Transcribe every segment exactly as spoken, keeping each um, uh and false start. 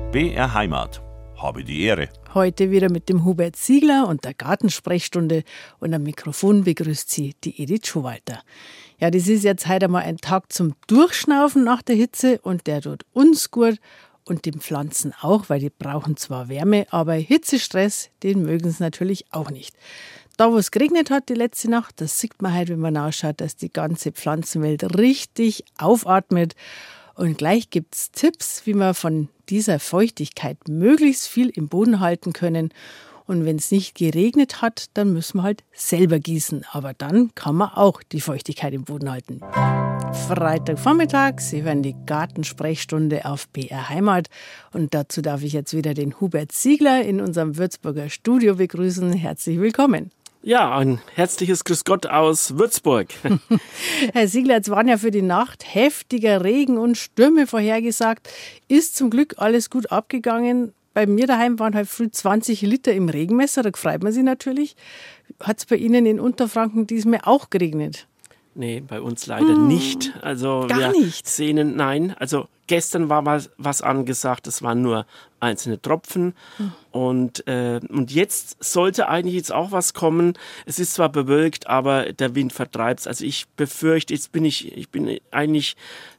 B R Heimat. Habe die Ehre. Heute wieder mit dem Hubert Ziegler und der Gartensprechstunde, und am Mikrofon begrüßt Sie die Edith Schowalter. Ja, das ist jetzt heute mal ein Tag zum Durchschnaufen nach der Hitze, und der tut uns gut und den Pflanzen auch, weil die brauchen zwar Wärme, aber Hitzestress, den mögen sie natürlich auch nicht. Da, wo es geregnet hat die letzte Nacht, das sieht man halt, wenn man nachschaut, dass die ganze Pflanzenwelt richtig aufatmet. Und gleich gibt es Tipps, wie wir von dieser Feuchtigkeit möglichst viel im Boden halten können. Und wenn es nicht geregnet hat, dann müssen wir halt selber gießen. Aber dann kann man auch die Feuchtigkeit im Boden halten. Freitagvormittag, Sie hören die Gartensprechstunde auf B R Heimat. Und dazu darf ich jetzt wieder den Hubert Ziegler in unserem Würzburger Studio begrüßen. Herzlich willkommen. Ja, ein herzliches Grüß Gott aus Würzburg. Herr Ziegler, jetzt waren ja für die Nacht heftiger Regen und Stürme vorhergesagt. Ist zum Glück alles gut abgegangen. Bei mir daheim waren halt früh zwanzig Liter im Regenmesser, da freut man sich natürlich. Hat es bei Ihnen in Unterfranken diesmal auch geregnet? Nee, bei uns leider hm, nicht. Also gar wir nicht? Sehen, nein, also gestern war was, was angesagt, es waren nur einzelne Tropfen. Hm. Und, äh, und jetzt sollte eigentlich jetzt auch was kommen. Es ist zwar bewölkt, aber der Wind vertreibt es. Also ich befürchte, jetzt bin ich, ich bin eigentlich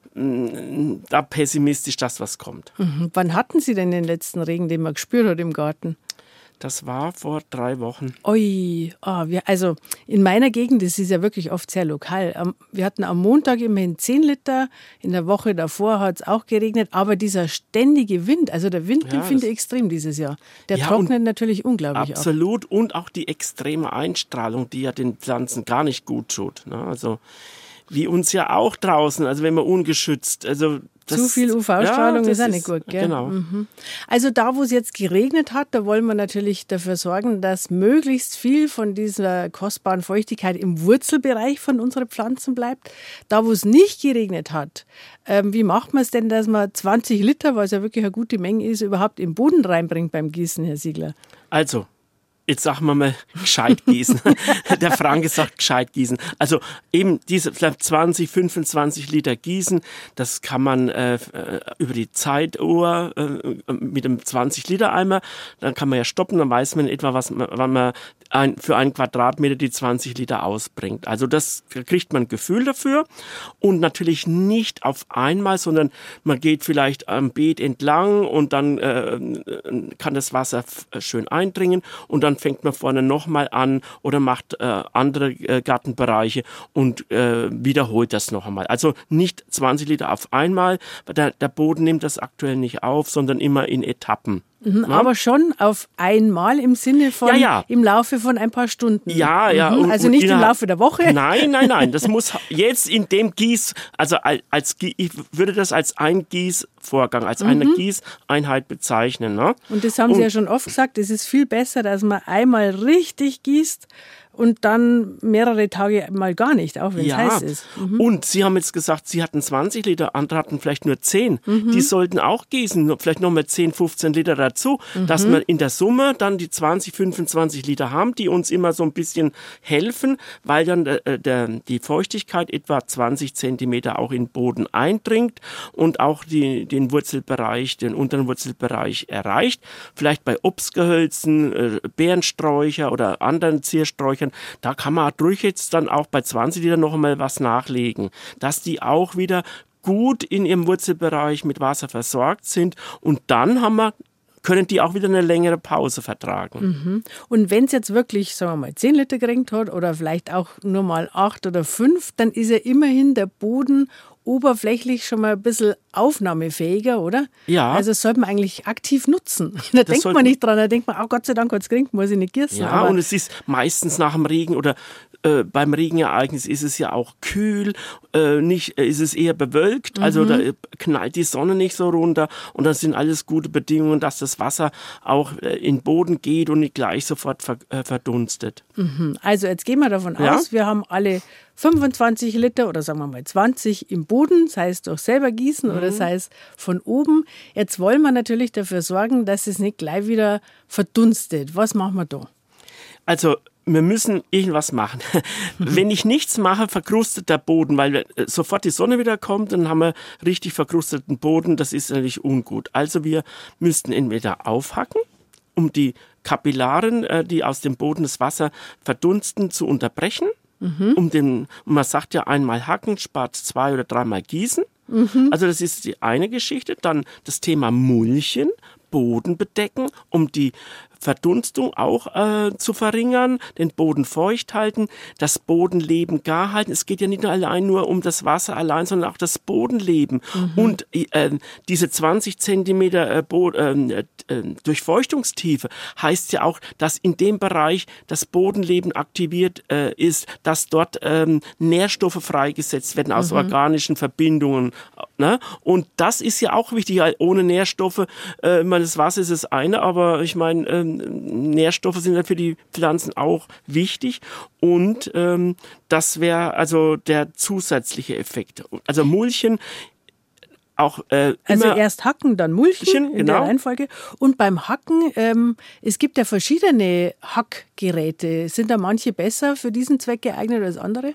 mh, da pessimistisch, dass was kommt. Mhm. Wann hatten Sie denn den letzten Regen, den man gespürt hat im Garten? Das war vor drei Wochen. Ui, oh, wir, also in meiner Gegend, das ist ja wirklich oft sehr lokal. Wir hatten am Montag immerhin zehn Liter, in der Woche davor hat es auch geregnet, aber dieser ständige Wind, also der Wind, ja, den finde ich extrem dieses Jahr. Der ja, trocknet natürlich unglaublich ab. Absolut, und auch die extreme Einstrahlung, die ja den Pflanzen gar nicht gut tut. Ne? Also wie uns ja auch draußen, also wenn man ungeschützt, also Das, Zu viel U V-Strahlung ja, ist auch nicht gut, gell? Genau. Mhm. Also da, wo es jetzt geregnet hat, da wollen wir natürlich dafür sorgen, dass möglichst viel von dieser kostbaren Feuchtigkeit im Wurzelbereich von unseren Pflanzen bleibt. Da, wo es nicht geregnet hat, ähm, wie macht man es denn, dass man zwanzig Liter, was ja wirklich eine gute Menge ist, überhaupt im Boden reinbringt beim Gießen, Herr Ziegler? Also, jetzt sagen wir mal gescheit gießen. Der Franke sagt gescheit gießen. Also eben diese vielleicht zwanzig, fünfundzwanzig Liter gießen, das kann man äh, über die Zeituhr äh, mit einem zwanzig Liter Eimer, dann kann man ja stoppen, dann weiß man in etwa, was man, wann man ein, für einen Quadratmeter die zwanzig Liter ausbringt. Also das kriegt man ein Gefühl dafür, und natürlich nicht auf einmal, sondern man geht vielleicht am Beet entlang und dann äh, kann das Wasser f- schön eindringen, und dann fängt man vorne nochmal an oder macht äh, andere äh, Gartenbereiche und äh, wiederholt das noch einmal. Also nicht zwanzig Liter auf einmal, weil der, der Boden nimmt das aktuell nicht auf, sondern immer in Etappen. Mhm, ja? Aber schon auf einmal im Sinne von ja, ja. im Laufe von ein paar Stunden. Ja, ja. Mhm, und, also und nicht innerhalb, im Laufe der Woche. Nein, nein, nein. Das muss jetzt in dem Gieß, also als, als ich würde das als ein Gießvorgang, als mhm. eine Gießeinheit bezeichnen. Ne? Und das haben und, Sie ja schon oft gesagt, es ist viel besser, dass man einmal richtig gießt und dann mehrere Tage mal gar nicht, auch wenn es ja. heiß ist. Mhm. Und Sie haben jetzt gesagt, Sie hatten zwanzig Liter, andere hatten vielleicht nur zehn. Mhm. Die sollten auch gießen, vielleicht nochmal zehn, fünfzehn Liter dazu, mhm. dass wir in der Summe dann die zwanzig, fünfundzwanzig Liter haben, die uns immer so ein bisschen helfen, weil dann der, der, die Feuchtigkeit etwa zwanzig Zentimeter auch in den Boden eindringt und auch die, den Wurzelbereich, den unteren Wurzelbereich erreicht. Vielleicht bei Obstgehölzen, äh, Beerensträucher oder anderen Ziersträuchern, da kann man durch jetzt dann auch bei zwanzig Liter noch einmal was nachlegen, dass die auch wieder gut in ihrem Wurzelbereich mit Wasser versorgt sind, und dann haben wir können die auch wieder eine längere Pause vertragen. Mhm. Und wenn es jetzt wirklich, sagen wir mal, zehn Liter geregnet hat oder vielleicht auch nur mal acht oder fünf, dann ist ja immerhin der Boden oberflächlich schon mal ein bisschen aufnahmefähiger, oder? Ja. Also das sollte man eigentlich aktiv nutzen. Da das denkt man nicht dran, da denkt man, oh Gott sei Dank hat es geregnet, muss ich nicht gießen. Ja, aber und es ist meistens nach dem Regen oder äh, beim Regenereignis ist es ja auch kühl, äh, nicht, äh, ist es eher bewölkt, mhm. also da knallt die Sonne nicht so runter, und das sind alles gute Bedingungen, dass das Wasser auch äh, in den Boden geht und nicht gleich sofort ver, äh, verdunstet. Mhm. Also jetzt gehen wir davon ja? aus, wir haben alle fünfundzwanzig Liter oder sagen wir mal zwanzig im Boden, sei es durch selber gießen mhm. oder sei es von oben. Jetzt wollen wir natürlich dafür sorgen, dass es nicht gleich wieder verdunstet. Was machen wir da? Also wir müssen irgendwas machen. Wenn ich nichts mache, verkrustet der Boden, weil sofort die Sonne wieder kommt, dann haben wir richtig verkrusteten Boden. Das ist natürlich ungut. Also wir müssten entweder aufhacken, um die Kapillaren, die aus dem Boden das Wasser verdunsten, zu unterbrechen. Mhm. Um den, und man sagt ja, einmal hacken spart zwei oder dreimal gießen. Mhm. Also das ist die eine Geschichte. Dann das Thema Mulchen, Boden bedecken, um die Verdunstung auch äh, zu verringern, den Boden feucht halten, das Bodenleben gar halten. Es geht ja nicht nur allein nur um das Wasser allein, sondern auch das Bodenleben. Mhm. Und äh, diese zwanzig Zentimeter äh, Bo- äh, äh, Durchfeuchtungstiefe heißt ja auch, dass in dem Bereich das Bodenleben aktiviert äh, ist, dass dort ähm, Nährstoffe freigesetzt werden aus mhm. organischen Verbindungen. Ne? Und das ist ja auch wichtig, weil ohne Nährstoffe, äh, ich meine, das Wasser ist das eine, aber ich meine, äh, Nährstoffe sind ja für die Pflanzen auch wichtig und ähm, das wäre also der zusätzliche Effekt. Also Mulchen auch äh, Also erst hacken, dann mulchen in genau. der Reihenfolge. Und beim Hacken, ähm, es gibt ja verschiedene Hackgeräte. Sind da manche besser für diesen Zweck geeignet als andere?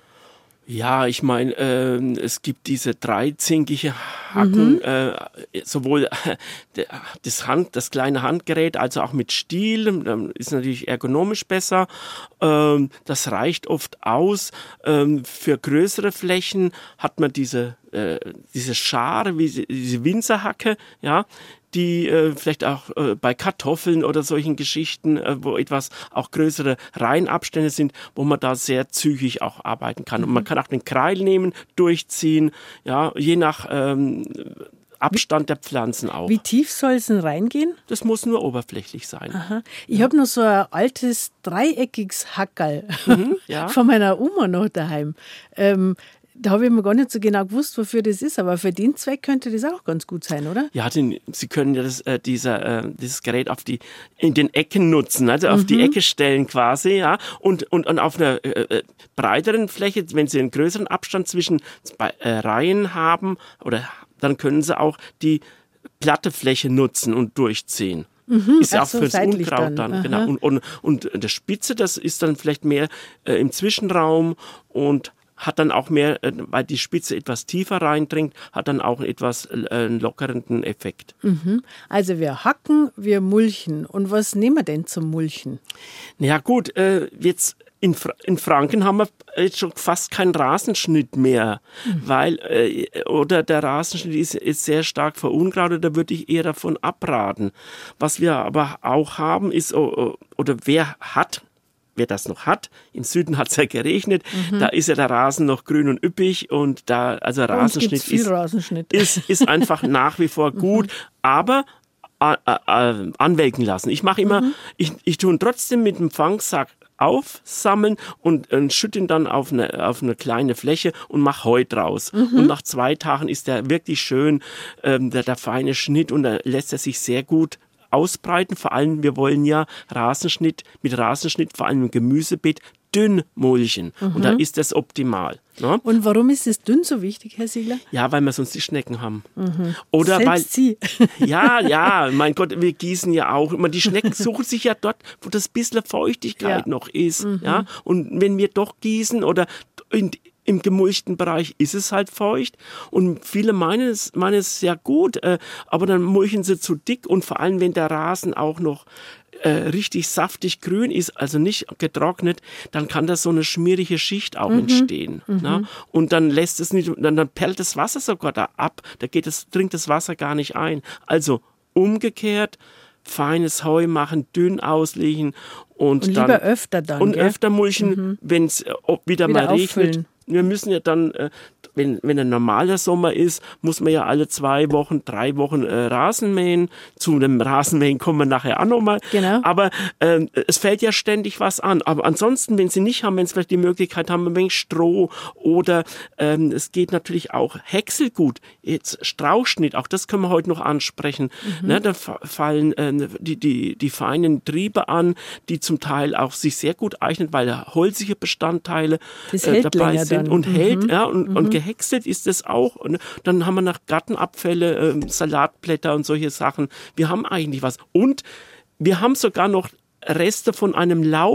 Ja, ich meine, äh, es gibt diese dreizinkige Hacken, mhm. äh, sowohl äh, das Hand, das kleine Handgerät, als auch mit Stiel, ähm, ist natürlich ergonomisch besser. Ähm, das reicht oft aus. Ähm, für größere Flächen hat man diese äh, diese Schare, wie diese Winzerhacke, ja, die äh, vielleicht auch äh, bei Kartoffeln oder solchen Geschichten, äh, wo etwas auch größere Reihenabstände sind, wo man da sehr zügig auch arbeiten kann. Mhm. Und man kann auch den Kreil nehmen, durchziehen, ja, je nach ähm, Abstand der Pflanzen auch. Wie tief soll es denn reingehen? Das muss nur oberflächlich sein. Aha. Ich ja. habe noch so ein altes dreieckiges Hackerl mhm, ja. von meiner Oma noch daheim. Ähm, Da habe ich mir gar nicht so genau gewusst, wofür das ist, aber für den Zweck könnte das auch ganz gut sein, oder? Ja, den, Sie können ja das, äh, dieser, äh, dieses Gerät auf die, in den Ecken nutzen, also auf mhm. die Ecke stellen quasi, ja, und, und, und auf einer äh, breiteren Fläche, wenn Sie einen größeren Abstand zwischen äh, Reihen haben, oder dann können Sie auch die platte Fläche nutzen und durchziehen. Mhm, ist ja auch so, fürs Unkraut dann, dann genau. Und, und, und der Spitze, das ist dann vielleicht mehr äh, im Zwischenraum und hat dann auch mehr, weil die Spitze etwas tiefer reindringt, hat dann auch etwas äh, lockernden Effekt. Mhm. Also wir hacken, wir mulchen. Und was nehmen wir denn zum Mulchen? Na ja, gut, äh, jetzt in, Fra- in Franken haben wir jetzt schon fast keinen Rasenschnitt mehr, mhm. weil äh, oder der Rasenschnitt ist, ist sehr stark verunkrautet, da würde ich eher davon abraten. Was wir aber auch haben ist, oder wer hat, Wer das noch hat, im Süden hat es ja geregnet, mhm. da ist ja der Rasen noch grün und üppig und da, also Rasenschnitt, viel ist, Rasenschnitt. Ist, ist einfach nach wie vor gut, mhm. aber äh, äh, anwelken lassen. Ich mache immer, mhm. ich, ich tue ihn trotzdem mit dem Fangsack aufsammeln und äh, schütte ihn dann auf eine, auf eine kleine Fläche und mache Heu draus. Mhm. Und nach zwei Tagen ist der wirklich schön, ähm, der, der feine Schnitt und da lässt er sich sehr gut ausbreiten. Vor allem, wir wollen ja Rasenschnitt, mit Rasenschnitt, vor allem im Gemüsebeet, dünn mulchen. Mhm. Und da ist das optimal. Ne? Und warum ist es dünn so wichtig, Herr Siegler? Ja, weil wir sonst die Schnecken haben. Mhm. Oder Selbst weil, Sie. Ja, ja, mein Gott, wir gießen ja auch. Die Schnecken suchen sich ja dort, wo das bisschen Feuchtigkeit ja. noch ist. Mhm. Ja? Und wenn wir doch gießen oder in, im gemulchten Bereich ist es halt feucht und viele meinen es, meinen es sehr gut, äh, aber dann mulchen sie zu dick und vor allem, wenn der Rasen auch noch äh, richtig saftig grün ist, also nicht getrocknet, dann kann da so eine schmierige Schicht auch mhm. entstehen. Mhm. Ne? Und dann lässt es nicht, dann, dann perlt das Wasser sogar da ab, da geht es, dringt das Wasser gar nicht ein. Also umgekehrt, feines Heu machen, dünn auslegen und, und dann lieber öfter dann. Und gell? öfter mulchen, mhm. wenn es wieder, wieder mal auffüllen. regnet. Wir müssen ja dann, äh, wenn, wenn ein normaler Sommer ist, muss man ja alle zwei Wochen, drei Wochen äh, Rasen mähen. Zu dem Rasenmähen kommen wir nachher auch nochmal. Genau. Aber äh, es fällt ja ständig was an. Aber ansonsten, wenn Sie nicht haben, wenn Sie vielleicht die Möglichkeit haben, ein wenig Stroh oder ähm, es geht natürlich auch Häckselgut, jetzt Strauchschnitt, auch das können wir heute noch ansprechen. Mhm. Ne, da f- fallen äh, die, die, die feinen Triebe an, die zum Teil auch sich sehr gut eignen, weil da holzige Bestandteile äh, dabei sind. Und mhm. hält, ja, und, mhm. und gehäckselt ist es auch. Und dann haben wir noch Gartenabfälle, äh, Salatblätter und solche Sachen. Wir haben eigentlich was. Und wir haben sogar noch Reste von einem Laub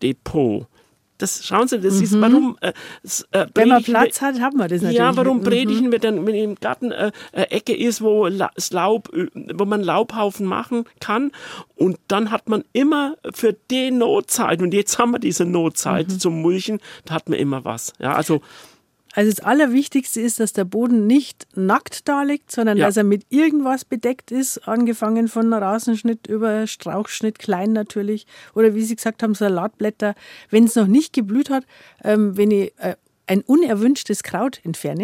Depot. Das, schauen Sie, das mhm. ist, warum... Äh, äh, Wenn man Platz wir, hat, haben wir das natürlich. Ja, warum predigen mhm. wir dann, wenn im Garten äh, eine Ecke ist, wo, das Laub, wo man Laubhaufen machen kann und dann hat man immer für die Notzeit, und jetzt haben wir diese Notzeit mhm. zum Mulchen, da hat man immer was. Ja, also... Also das Allerwichtigste ist, dass der Boden nicht nackt da liegt, sondern ja. dass er mit irgendwas bedeckt ist, angefangen von Rasenschnitt über Strauchschnitt, klein natürlich, oder wie Sie gesagt haben, Salatblätter. Wenn es noch nicht geblüht hat, ähm, wenn ich äh, ein unerwünschtes Kraut entferne,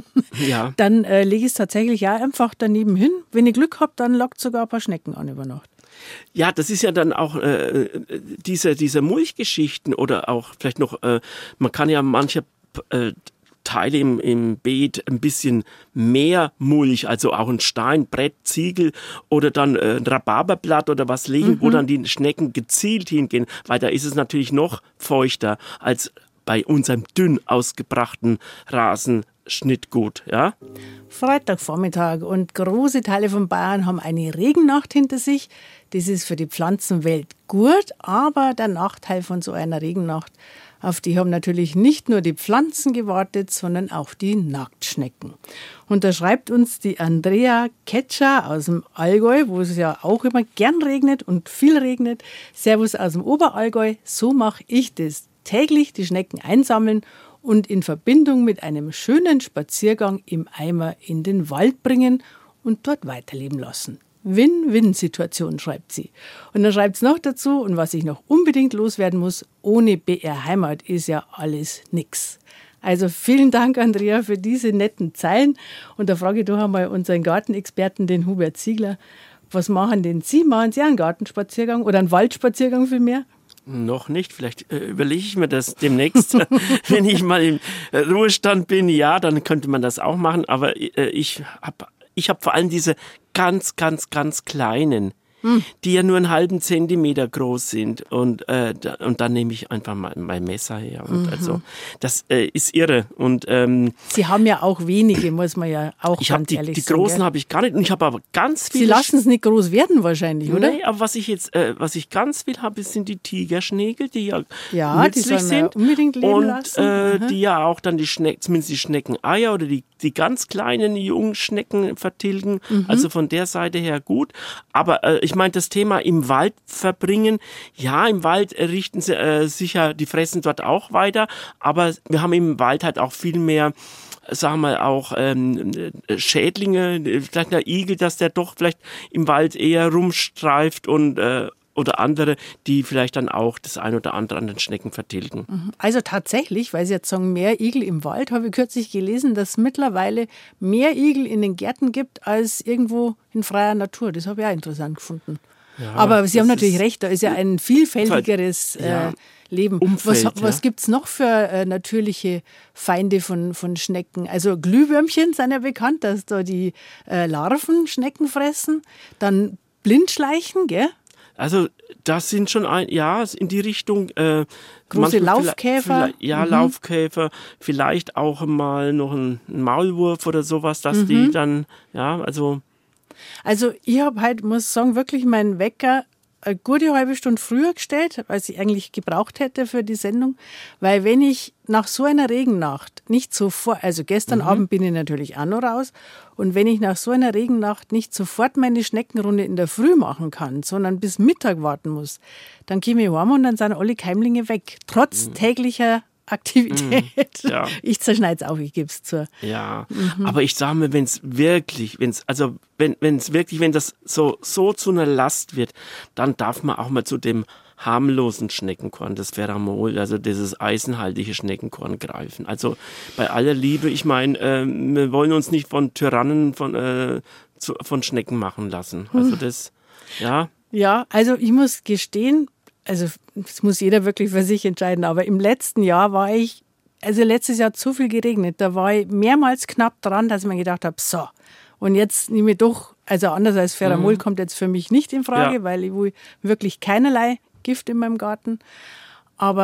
ja. dann äh, lege ich es tatsächlich auch einfach daneben hin. Wenn ich Glück habe, dann lockt sogar ein paar Schnecken an über Nacht. Ja, das ist ja dann auch äh, diese, diese Mulchgeschichten oder auch vielleicht noch, äh, man kann ja manche äh, Teile im, im Beet ein bisschen mehr Mulch, also auch ein Stein, Brett, Ziegel oder dann äh, ein Rhabarberblatt oder was legen, mhm. wo dann die Schnecken gezielt hingehen, weil da ist es natürlich noch feuchter als bei unserem dünn ausgebrachten Rasenschnittgut. Ja? Freitagvormittag und große Teile von Bayern haben eine Regennacht hinter sich. Das ist für die Pflanzenwelt gut, aber der Nachteil von so einer Regennacht, auf die haben natürlich nicht nur die Pflanzen gewartet, sondern auch die Nacktschnecken. Und da schreibt uns die Andrea Ketscher aus dem Allgäu, wo es ja auch immer gern regnet und viel regnet. Servus aus dem Oberallgäu, so mache ich das. Täglich die Schnecken einsammeln und in Verbindung mit einem schönen Spaziergang im Eimer in den Wald bringen und dort weiterleben lassen. Win-Win-Situation, schreibt sie. Und dann schreibt es noch dazu, und was ich noch unbedingt loswerden muss, ohne B R Heimat ist ja alles nix. Also vielen Dank, Andrea, für diese netten Zeilen. Und da frage ich doch einmal unseren Gartenexperten, den Hubert Ziegler, was machen denn Sie? Machen Sie einen Gartenspaziergang oder einen Waldspaziergang vielmehr? Noch nicht, vielleicht äh, überlege ich mir das demnächst, wenn ich mal im äh, Ruhestand bin. Ja, dann könnte man das auch machen, aber äh, ich habe ich hab vor allem diese ganz, ganz, ganz kleinen, hm. die ja nur einen halben Zentimeter groß sind. Und, äh, da, und dann nehme ich einfach mal mein Messer her. Und mhm. also, das äh, ist irre. Und, ähm, Sie haben ja auch wenige, muss man ja auch ich ganz die, ehrlich die sagen. Die großen habe ich gar nicht. Und ich habe aber ganz viele. Sie lassen es nicht groß werden wahrscheinlich, oder? Nee, aber was ich jetzt, äh, was ich ganz viel habe, sind die Tigerschnägel, die ja, ja nützlich die sollen sind. wir unbedingt leben und lassen. Äh, die ja auch dann die Schnecken, zumindest die Schneckeneier oder die, die ganz kleinen Jungschnecken vertilgen. Mhm. Also von der Seite her gut. Aber äh, ich meine, das Thema im Wald verbringen, ja, im Wald richten sie äh, sicher, die fressen dort auch weiter, aber wir haben im Wald halt auch viel mehr, sagen wir mal, auch ähm, Schädlinge, vielleicht der Igel, dass der doch vielleicht im Wald eher rumstreift und äh, oder andere, die vielleicht dann auch das ein oder andere an den Schnecken vertilgen. Also tatsächlich, weil Sie jetzt sagen, mehr Igel im Wald, habe ich kürzlich gelesen, dass es mittlerweile mehr Igel in den Gärten gibt als irgendwo in freier Natur. Das habe ich auch interessant gefunden. Ja, aber Sie haben natürlich recht, da ist ja ein vielfältigeres ja, äh, Leben. Umfeld, was was ja. gibt es noch für äh, natürliche Feinde von, von Schnecken? Also Glühwürmchen sind ja bekannt, dass da die äh, Larven Schnecken fressen. Dann Blindschleichen, gell? Also das sind schon ein, ja, in die Richtung. Äh, Große Laufkäfer. Ja, mhm. Laufkäfer. Vielleicht auch mal noch ein Maulwurf oder sowas, dass mhm. die dann, ja, also... Also ich habe halt, muss sagen, wirklich meinen Wecker eine gute halbe Stunde früher gestellt, als ich eigentlich gebraucht hätte für die Sendung. Weil wenn ich nach so einer Regennacht nicht sofort, also gestern mhm. Abend bin ich natürlich auch noch raus, und wenn ich nach so einer Regennacht nicht sofort meine Schneckenrunde in der Früh machen kann, sondern bis Mittag warten muss, dann komme ich heim und dann sind alle Keimlinge weg. Trotz mhm. täglicher Aktivität. Mhm, ja. Ich zerschneide es auch, ich gebe es zu. Ja, mhm. aber ich sage mir, wenn es wirklich, wenn's, also wenn es wirklich, wenn das so, so zu einer Last wird, dann darf man auch mal zu dem harmlosen Schneckenkorn, das Veramol, also dieses eisenhaltige Schneckenkorn greifen. Also bei aller Liebe, ich meine, äh, wir wollen uns nicht von Tyrannen von, äh, zu, von Schnecken machen lassen. Also das, ja. Ja, also ich muss gestehen, also das muss jeder wirklich für sich entscheiden, aber im letzten Jahr war ich, also letztes Jahr hat so viel geregnet, da war ich mehrmals knapp dran, dass ich mir gedacht habe, so, und jetzt nehme ich doch, also anders als Veramol mhm. kommt jetzt für mich nicht in Frage, ja. weil ich will wirklich keinerlei Gift in meinem Garten, aber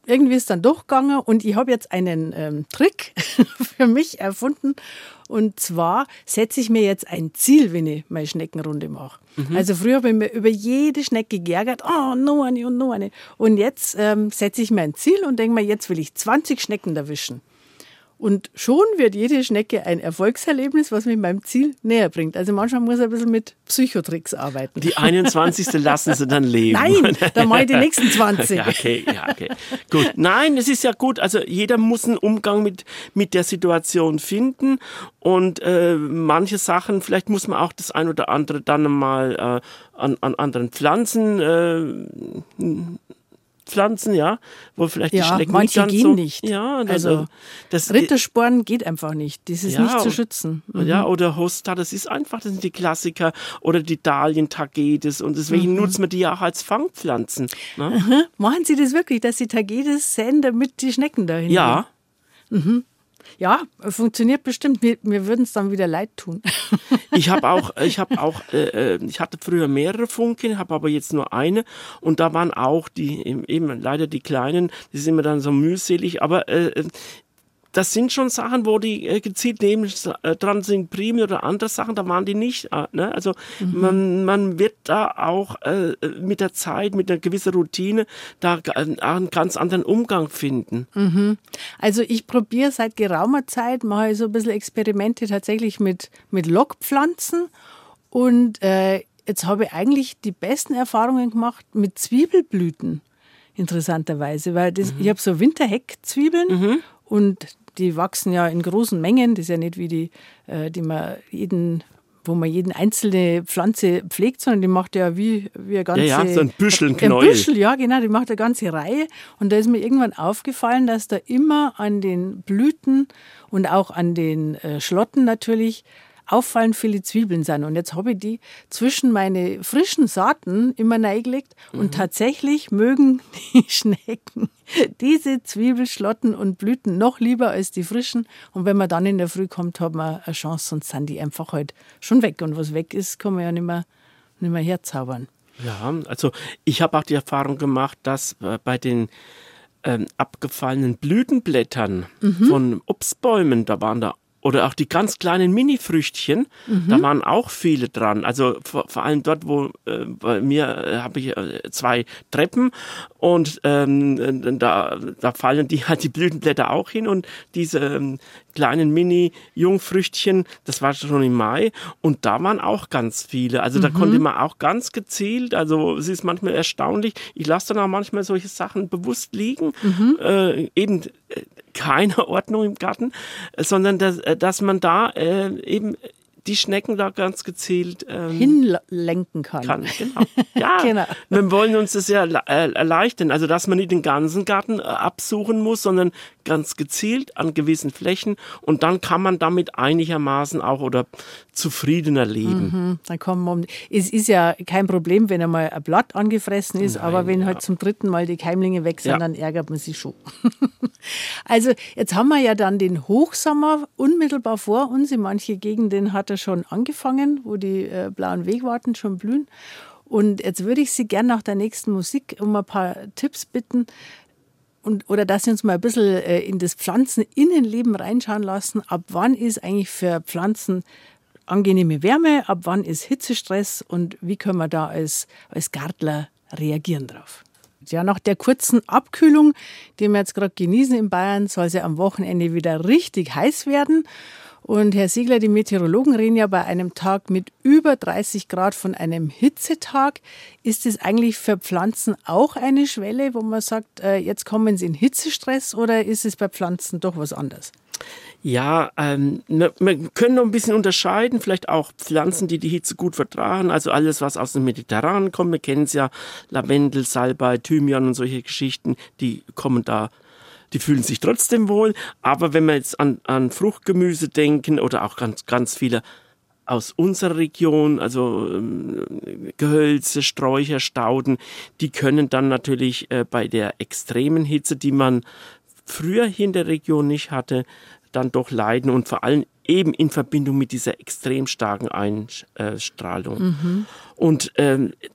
irgendwie ist dann doch gegangen und ich habe jetzt einen ähm, Trick für mich erfunden. Und zwar setze ich mir jetzt ein Ziel, wenn ich meine Schneckenrunde mache. Mhm. Also früher habe ich mir über jede Schnecke geärgert, oh, noch eine und noch eine. Und jetzt ähm, setze ich mir ein Ziel und denke mir, jetzt will ich zwanzig Schnecken erwischen. Und schon wird jede Schnecke ein Erfolgserlebnis, was mich meinem Ziel näher bringt. Also manchmal muss ich ein bisschen mit Psychotricks arbeiten. Die einundzwanzigste lassen Sie dann leben. Nein, dann mache ich die nächsten zwanzig. Ja, okay, ja, okay. Gut. Nein, es ist ja gut. Also jeder muss einen Umgang mit, mit der Situation finden. Und äh, manche Sachen, vielleicht muss man auch das ein oder andere dann mal äh, an, an anderen Pflanzen äh, Pflanzen, ja, wo vielleicht ja, die Schnecken manche nicht ganz gehen so, nicht. Ja, das, also das, Rittersporn geht einfach nicht. Das ist ja, nicht zu schützen. Mhm. Ja, oder Hosta, das ist einfach, das sind die Klassiker. Oder die Dahlien, Tagetes. Und deswegen mhm. nutzen wir die ja auch als Fangpflanzen. Ne? Mhm. Machen Sie das wirklich, dass Sie Tagetes säen, damit die Schnecken dahin Ja. gehen? Mhm. Ja, funktioniert bestimmt. Wir, wir würden es dann wieder leid tun. Ich habe auch, ich habe auch, äh, ich hatte früher mehrere Funken, habe aber jetzt nur eine und da waren auch die, eben leider die kleinen, die sind mir dann so mühselig, aber äh, das sind schon Sachen, wo die äh, gezielt neben äh, dran sind, Prime oder andere Sachen, da waren die nicht. Äh, ne? Also mhm. man, man wird da auch äh, mit der Zeit, mit einer gewissen Routine, da äh, einen ganz anderen Umgang finden. Mhm. Also ich probiere seit geraumer Zeit, mache ich so ein bisschen Experimente tatsächlich mit, mit Lockpflanzen und äh, jetzt habe ich eigentlich die besten Erfahrungen gemacht mit Zwiebelblüten, interessanterweise, weil das, mhm. ich habe so Winterheckzwiebeln mhm. und die wachsen ja in großen Mengen. Das ist ja nicht wie die, die man jeden, wo man jeden einzelne Pflanze pflegt, sondern die macht ja wie, wie eine ganze... Ja, ja, so ein Büschel, ein Knäuel. Ein Büschel, ja, genau, die macht eine ganze Reihe. Und da ist mir irgendwann aufgefallen, dass da immer an den Blüten und auch an den äh, Schlotten natürlich auffallend viele Zwiebeln sind. Und jetzt habe ich die zwischen meine frischen Saaten immer reingelegt und mhm. tatsächlich mögen die Schnecken diese Zwiebelschlotten und Blüten noch lieber als die frischen. Und wenn man dann in der Früh kommt, hat man eine Chance, sonst sind die einfach halt schon weg. Und was weg ist, kann man ja nicht mehr, nicht mehr herzaubern. Ja, also ich habe auch die Erfahrung gemacht, dass äh, bei den ähm, abgefallenen Blütenblättern mhm. von Obstbäumen, da waren da oder auch die ganz kleinen Mini-Früchtchen, mhm. da waren auch viele dran. Also vor, vor allem dort, wo äh, bei mir äh, habe ich äh, zwei Treppen und ähm, da, da fallen die halt die Blütenblätter auch hin und diese ähm, kleinen Mini-Jungfrüchtchen, das war schon im Mai und da waren auch ganz viele. Also da mhm. konnte man auch ganz gezielt, also es ist manchmal erstaunlich, ich lasse dann auch manchmal solche Sachen bewusst liegen, mhm. äh, eben äh, keine Ordnung im Garten, sondern dass, dass man da äh, eben die Schnecken da ganz gezielt ähm, hinlenken kann. kann. Genau. Ja, genau. Wir wollen uns das ja erleichtern, also dass man nicht den ganzen Garten absuchen muss, sondern ganz gezielt an gewissen Flächen und dann kann man damit einigermaßen auch oder zufriedener leben. Mhm, dann kommen wir um. Es ist ja kein Problem, wenn einmal ein Blatt angefressen ist, Nein, aber wenn ja. halt zum dritten Mal die Keimlinge weg sind, ja. dann ärgert man sich schon. Also jetzt haben wir ja dann den Hochsommer unmittelbar vor uns. In manchen Gegenden hat er schon angefangen, wo die äh, blauen Wegwarten schon blühen. Und jetzt würde ich Sie gerne nach der nächsten Musik um ein paar Tipps bitten, und, oder dass Sie uns mal ein bisschen äh, in das Pflanzeninnenleben reinschauen lassen. Ab wann ist eigentlich für Pflanzen angenehme Wärme, ab wann ist Hitzestress und wie können wir da als, als Gärtler reagieren drauf? Ja, nach der kurzen Abkühlung, die wir jetzt gerade genießen in Bayern, soll es ja am Wochenende wieder richtig heiß werden. Und Herr Siegler, die Meteorologen reden ja bei einem Tag mit über dreißig Grad von einem Hitzetag. Ist es eigentlich für Pflanzen auch eine Schwelle, wo man sagt, äh, jetzt kommen sie in Hitzestress oder ist es bei Pflanzen doch was anderes? Ja, ähm, wir können noch ein bisschen unterscheiden, vielleicht auch Pflanzen, die die Hitze gut vertragen, also alles, was aus dem Mediterranen kommt. Wir kennen es ja, Lavendel, Salbei, Thymian und solche Geschichten, die kommen da. Die fühlen sich trotzdem wohl, aber wenn wir jetzt an, an Fruchtgemüse denken oder auch ganz, ganz viele aus unserer Region, also ähm, Gehölze, Sträucher, Stauden, die können dann natürlich äh, bei der extremen Hitze, die man früher hier in der Region nicht hatte, dann doch leiden und vor allem eben in Verbindung mit dieser extrem starken Einstrahlung. Mhm. Und ähm,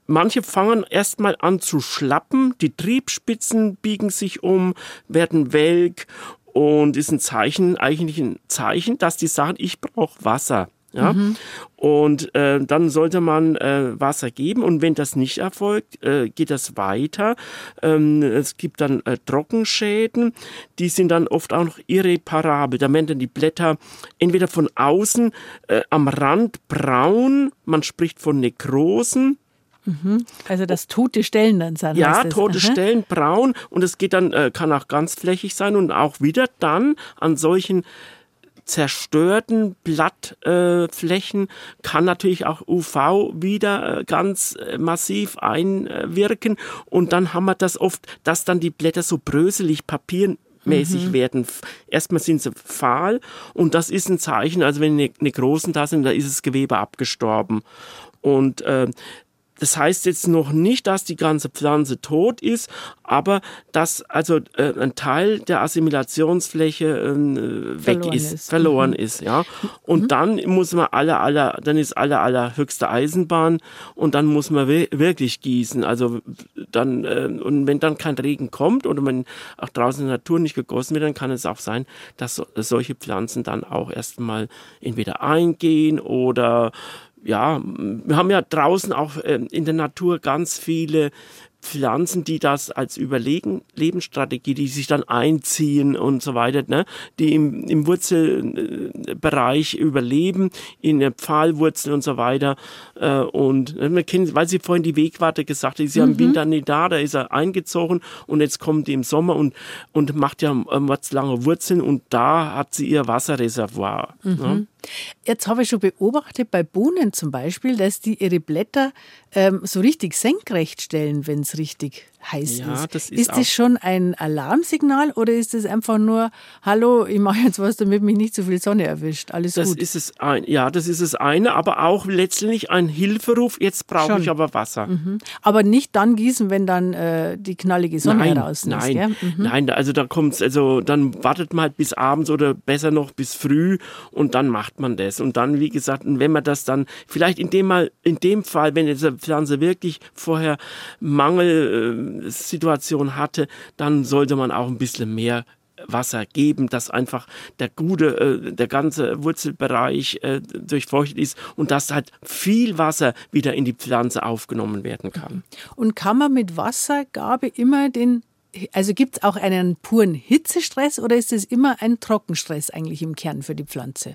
manche fangen erstmal an zu schlappen, die Triebspitzen biegen sich um, werden welk und ist ein Zeichen, eigentlich ein Zeichen, dass die sagen, ich brauche Wasser. Ja? Mhm. Und äh, dann sollte man äh, Wasser geben und wenn das nicht erfolgt, äh, geht das weiter. Ähm, es gibt dann äh, Trockenschäden, die sind dann oft auch noch irreparabel. Da werden dann die Blätter entweder von außen äh, am Rand braun, man spricht von Nekrosen. Mhm. Also das tote Stellen dann sein. Ja, tote Aha. Stellen, braun und es geht dann, äh, kann auch ganz flächig sein und auch wieder dann an solchen zerstörten Blattflächen äh, kann natürlich auch U V wieder äh, ganz äh, massiv einwirken und dann haben wir das oft, dass dann die Blätter so bröselig papiermäßig mhm. werden. Erstmal sind sie fahl und das ist ein Zeichen, also wenn eine, eine großen da sind, da ist das Gewebe abgestorben und äh, das heißt jetzt noch nicht, dass die ganze Pflanze tot ist, aber dass also äh, ein Teil der Assimilationsfläche äh, weg verloren ist, ist. verloren Mhm. ist, ja. Und mhm. dann muss man aller, aller, dann ist aller, aller höchste Eisenbahn und dann muss man we- wirklich gießen. Also dann, äh, und wenn dann kein Regen kommt oder wenn auch draußen in der Natur nicht gegossen wird, dann kann es auch sein, dass so, solche Pflanzen dann auch erstmal entweder eingehen oder ja, wir haben ja draußen auch äh, in der Natur ganz viele Pflanzen, die das als Überlebensstrategie, die sich dann einziehen und so weiter, ne, die im, im Wurzelbereich überleben, in der Pfahlwurzel und so weiter. Äh, und wir kennen, weil Sie vorhin die Wegwarte gesagt haben, sie mhm. haben im Winter nicht da, da ist er eingezogen und jetzt kommt die im Sommer und, und macht ja lange Wurzeln und da hat sie ihr Wasserreservoir. Mhm. Ne? Jetzt habe ich schon beobachtet, bei Bohnen zum Beispiel, dass die ihre Blätter ähm, so richtig senkrecht stellen, wenn es richtig heiß ja, ist. Das ist ist das schon ein Alarmsignal oder ist das einfach nur, hallo, ich mache jetzt was, damit mich nicht so viel Sonne erwischt, alles das gut? Ist es ein, ja, das ist es eine, aber auch letztendlich ein Hilferuf, jetzt brauche ich aber Wasser. Mhm. Aber nicht dann gießen, wenn dann äh, die knallige Sonne nein, draußen nein, ist. Ja? Mhm. Nein, also da kommt's, also dann wartet man halt bis abends oder besser noch bis früh und dann macht man das. Und dann, wie gesagt, wenn man das dann, vielleicht in dem, mal, in dem Fall, wenn diese Pflanze wirklich vorher Mangelsituation hatte, dann sollte man auch ein bisschen mehr Wasser geben, dass einfach der gute, äh, der ganze Wurzelbereich äh, durchfeuchtet ist und dass halt viel Wasser wieder in die Pflanze aufgenommen werden kann. Und kann man mit Wassergabe immer den, also gibt es auch einen puren Hitzestress oder ist es immer ein Trockenstress eigentlich im Kern für die Pflanze?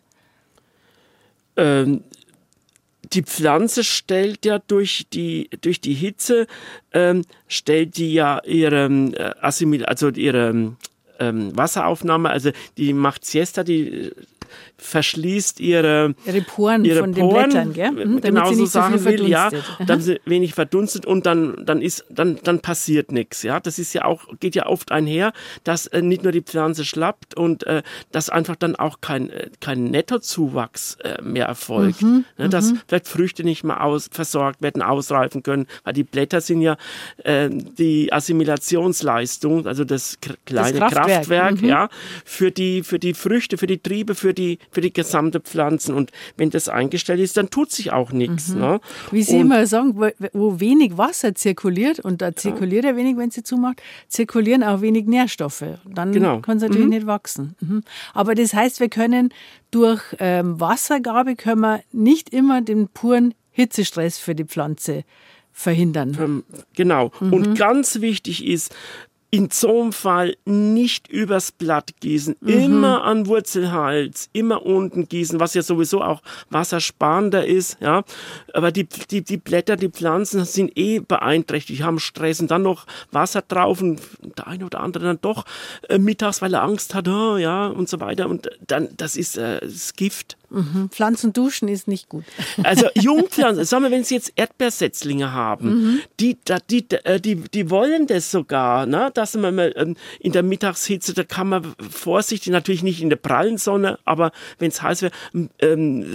Ähm, Die Pflanze stellt ja durch die, durch die Hitze, ähm, stellt die ja ihre, äh, Assimil- also ihre ähm, Wasseraufnahme, also die macht Siesta, die verschließt ihre, ihre Poren ihre von Poren, den Blättern, gell? Mhm, genau so sagen so will, ja, Aha. dann sie wenig verdunstet und dann, dann ist, dann, dann passiert nichts, ja. Das ist ja auch, geht ja oft einher, dass äh, nicht nur die Pflanze schlappt und äh, dass einfach dann auch kein, äh, kein Nettozuwachs äh, mehr erfolgt, mhm, ne, dass mhm. vielleicht Früchte nicht mehr aus, versorgt werden, ausreifen können, weil die Blätter sind ja äh, die Assimilationsleistung, also das k- kleine das Kraftwerk, Kraftwerk, mhm. ja, für die, für die Früchte, für die Triebe, für die, für die gesamte Pflanzen. Und wenn das eingestellt ist, dann tut sich auch nichts. Mhm. Ne? Wie Sie und, immer sagen, wo, wo wenig Wasser zirkuliert, und da zirkuliert ja wenig, wenn sie zumacht, zirkulieren auch wenig Nährstoffe. Dann genau. kann es natürlich mhm. nicht wachsen. Mhm. Aber das heißt, wir können durch ähm, Wassergabe können wir nicht immer den puren Hitzestress für die Pflanze verhindern. Ähm, genau. Mhm. Und ganz wichtig ist, in so einem Fall nicht übers Blatt gießen, mhm. immer an Wurzelhals, immer unten gießen, was ja sowieso auch wassersparender ist, ja. Aber die, die, die Blätter, die Pflanzen sind eh beeinträchtigt, haben Stress und dann noch Wasser drauf und der eine oder andere dann doch äh, mittags, weil er Angst hat, oh, ja, und so weiter. Und dann, das ist, äh, das ist Gift. Mhm. Pflanzen duschen ist nicht gut. Also Jungpflanzen, sagen wir, wenn Sie jetzt Erdbeersetzlinge haben, mhm. die, die, die, die, die wollen das sogar, ne? Dass man mal in der Mittagshitze, da kann man vorsichtig, natürlich nicht in der prallen Sonne, aber wenn es heiß wäre, ähm,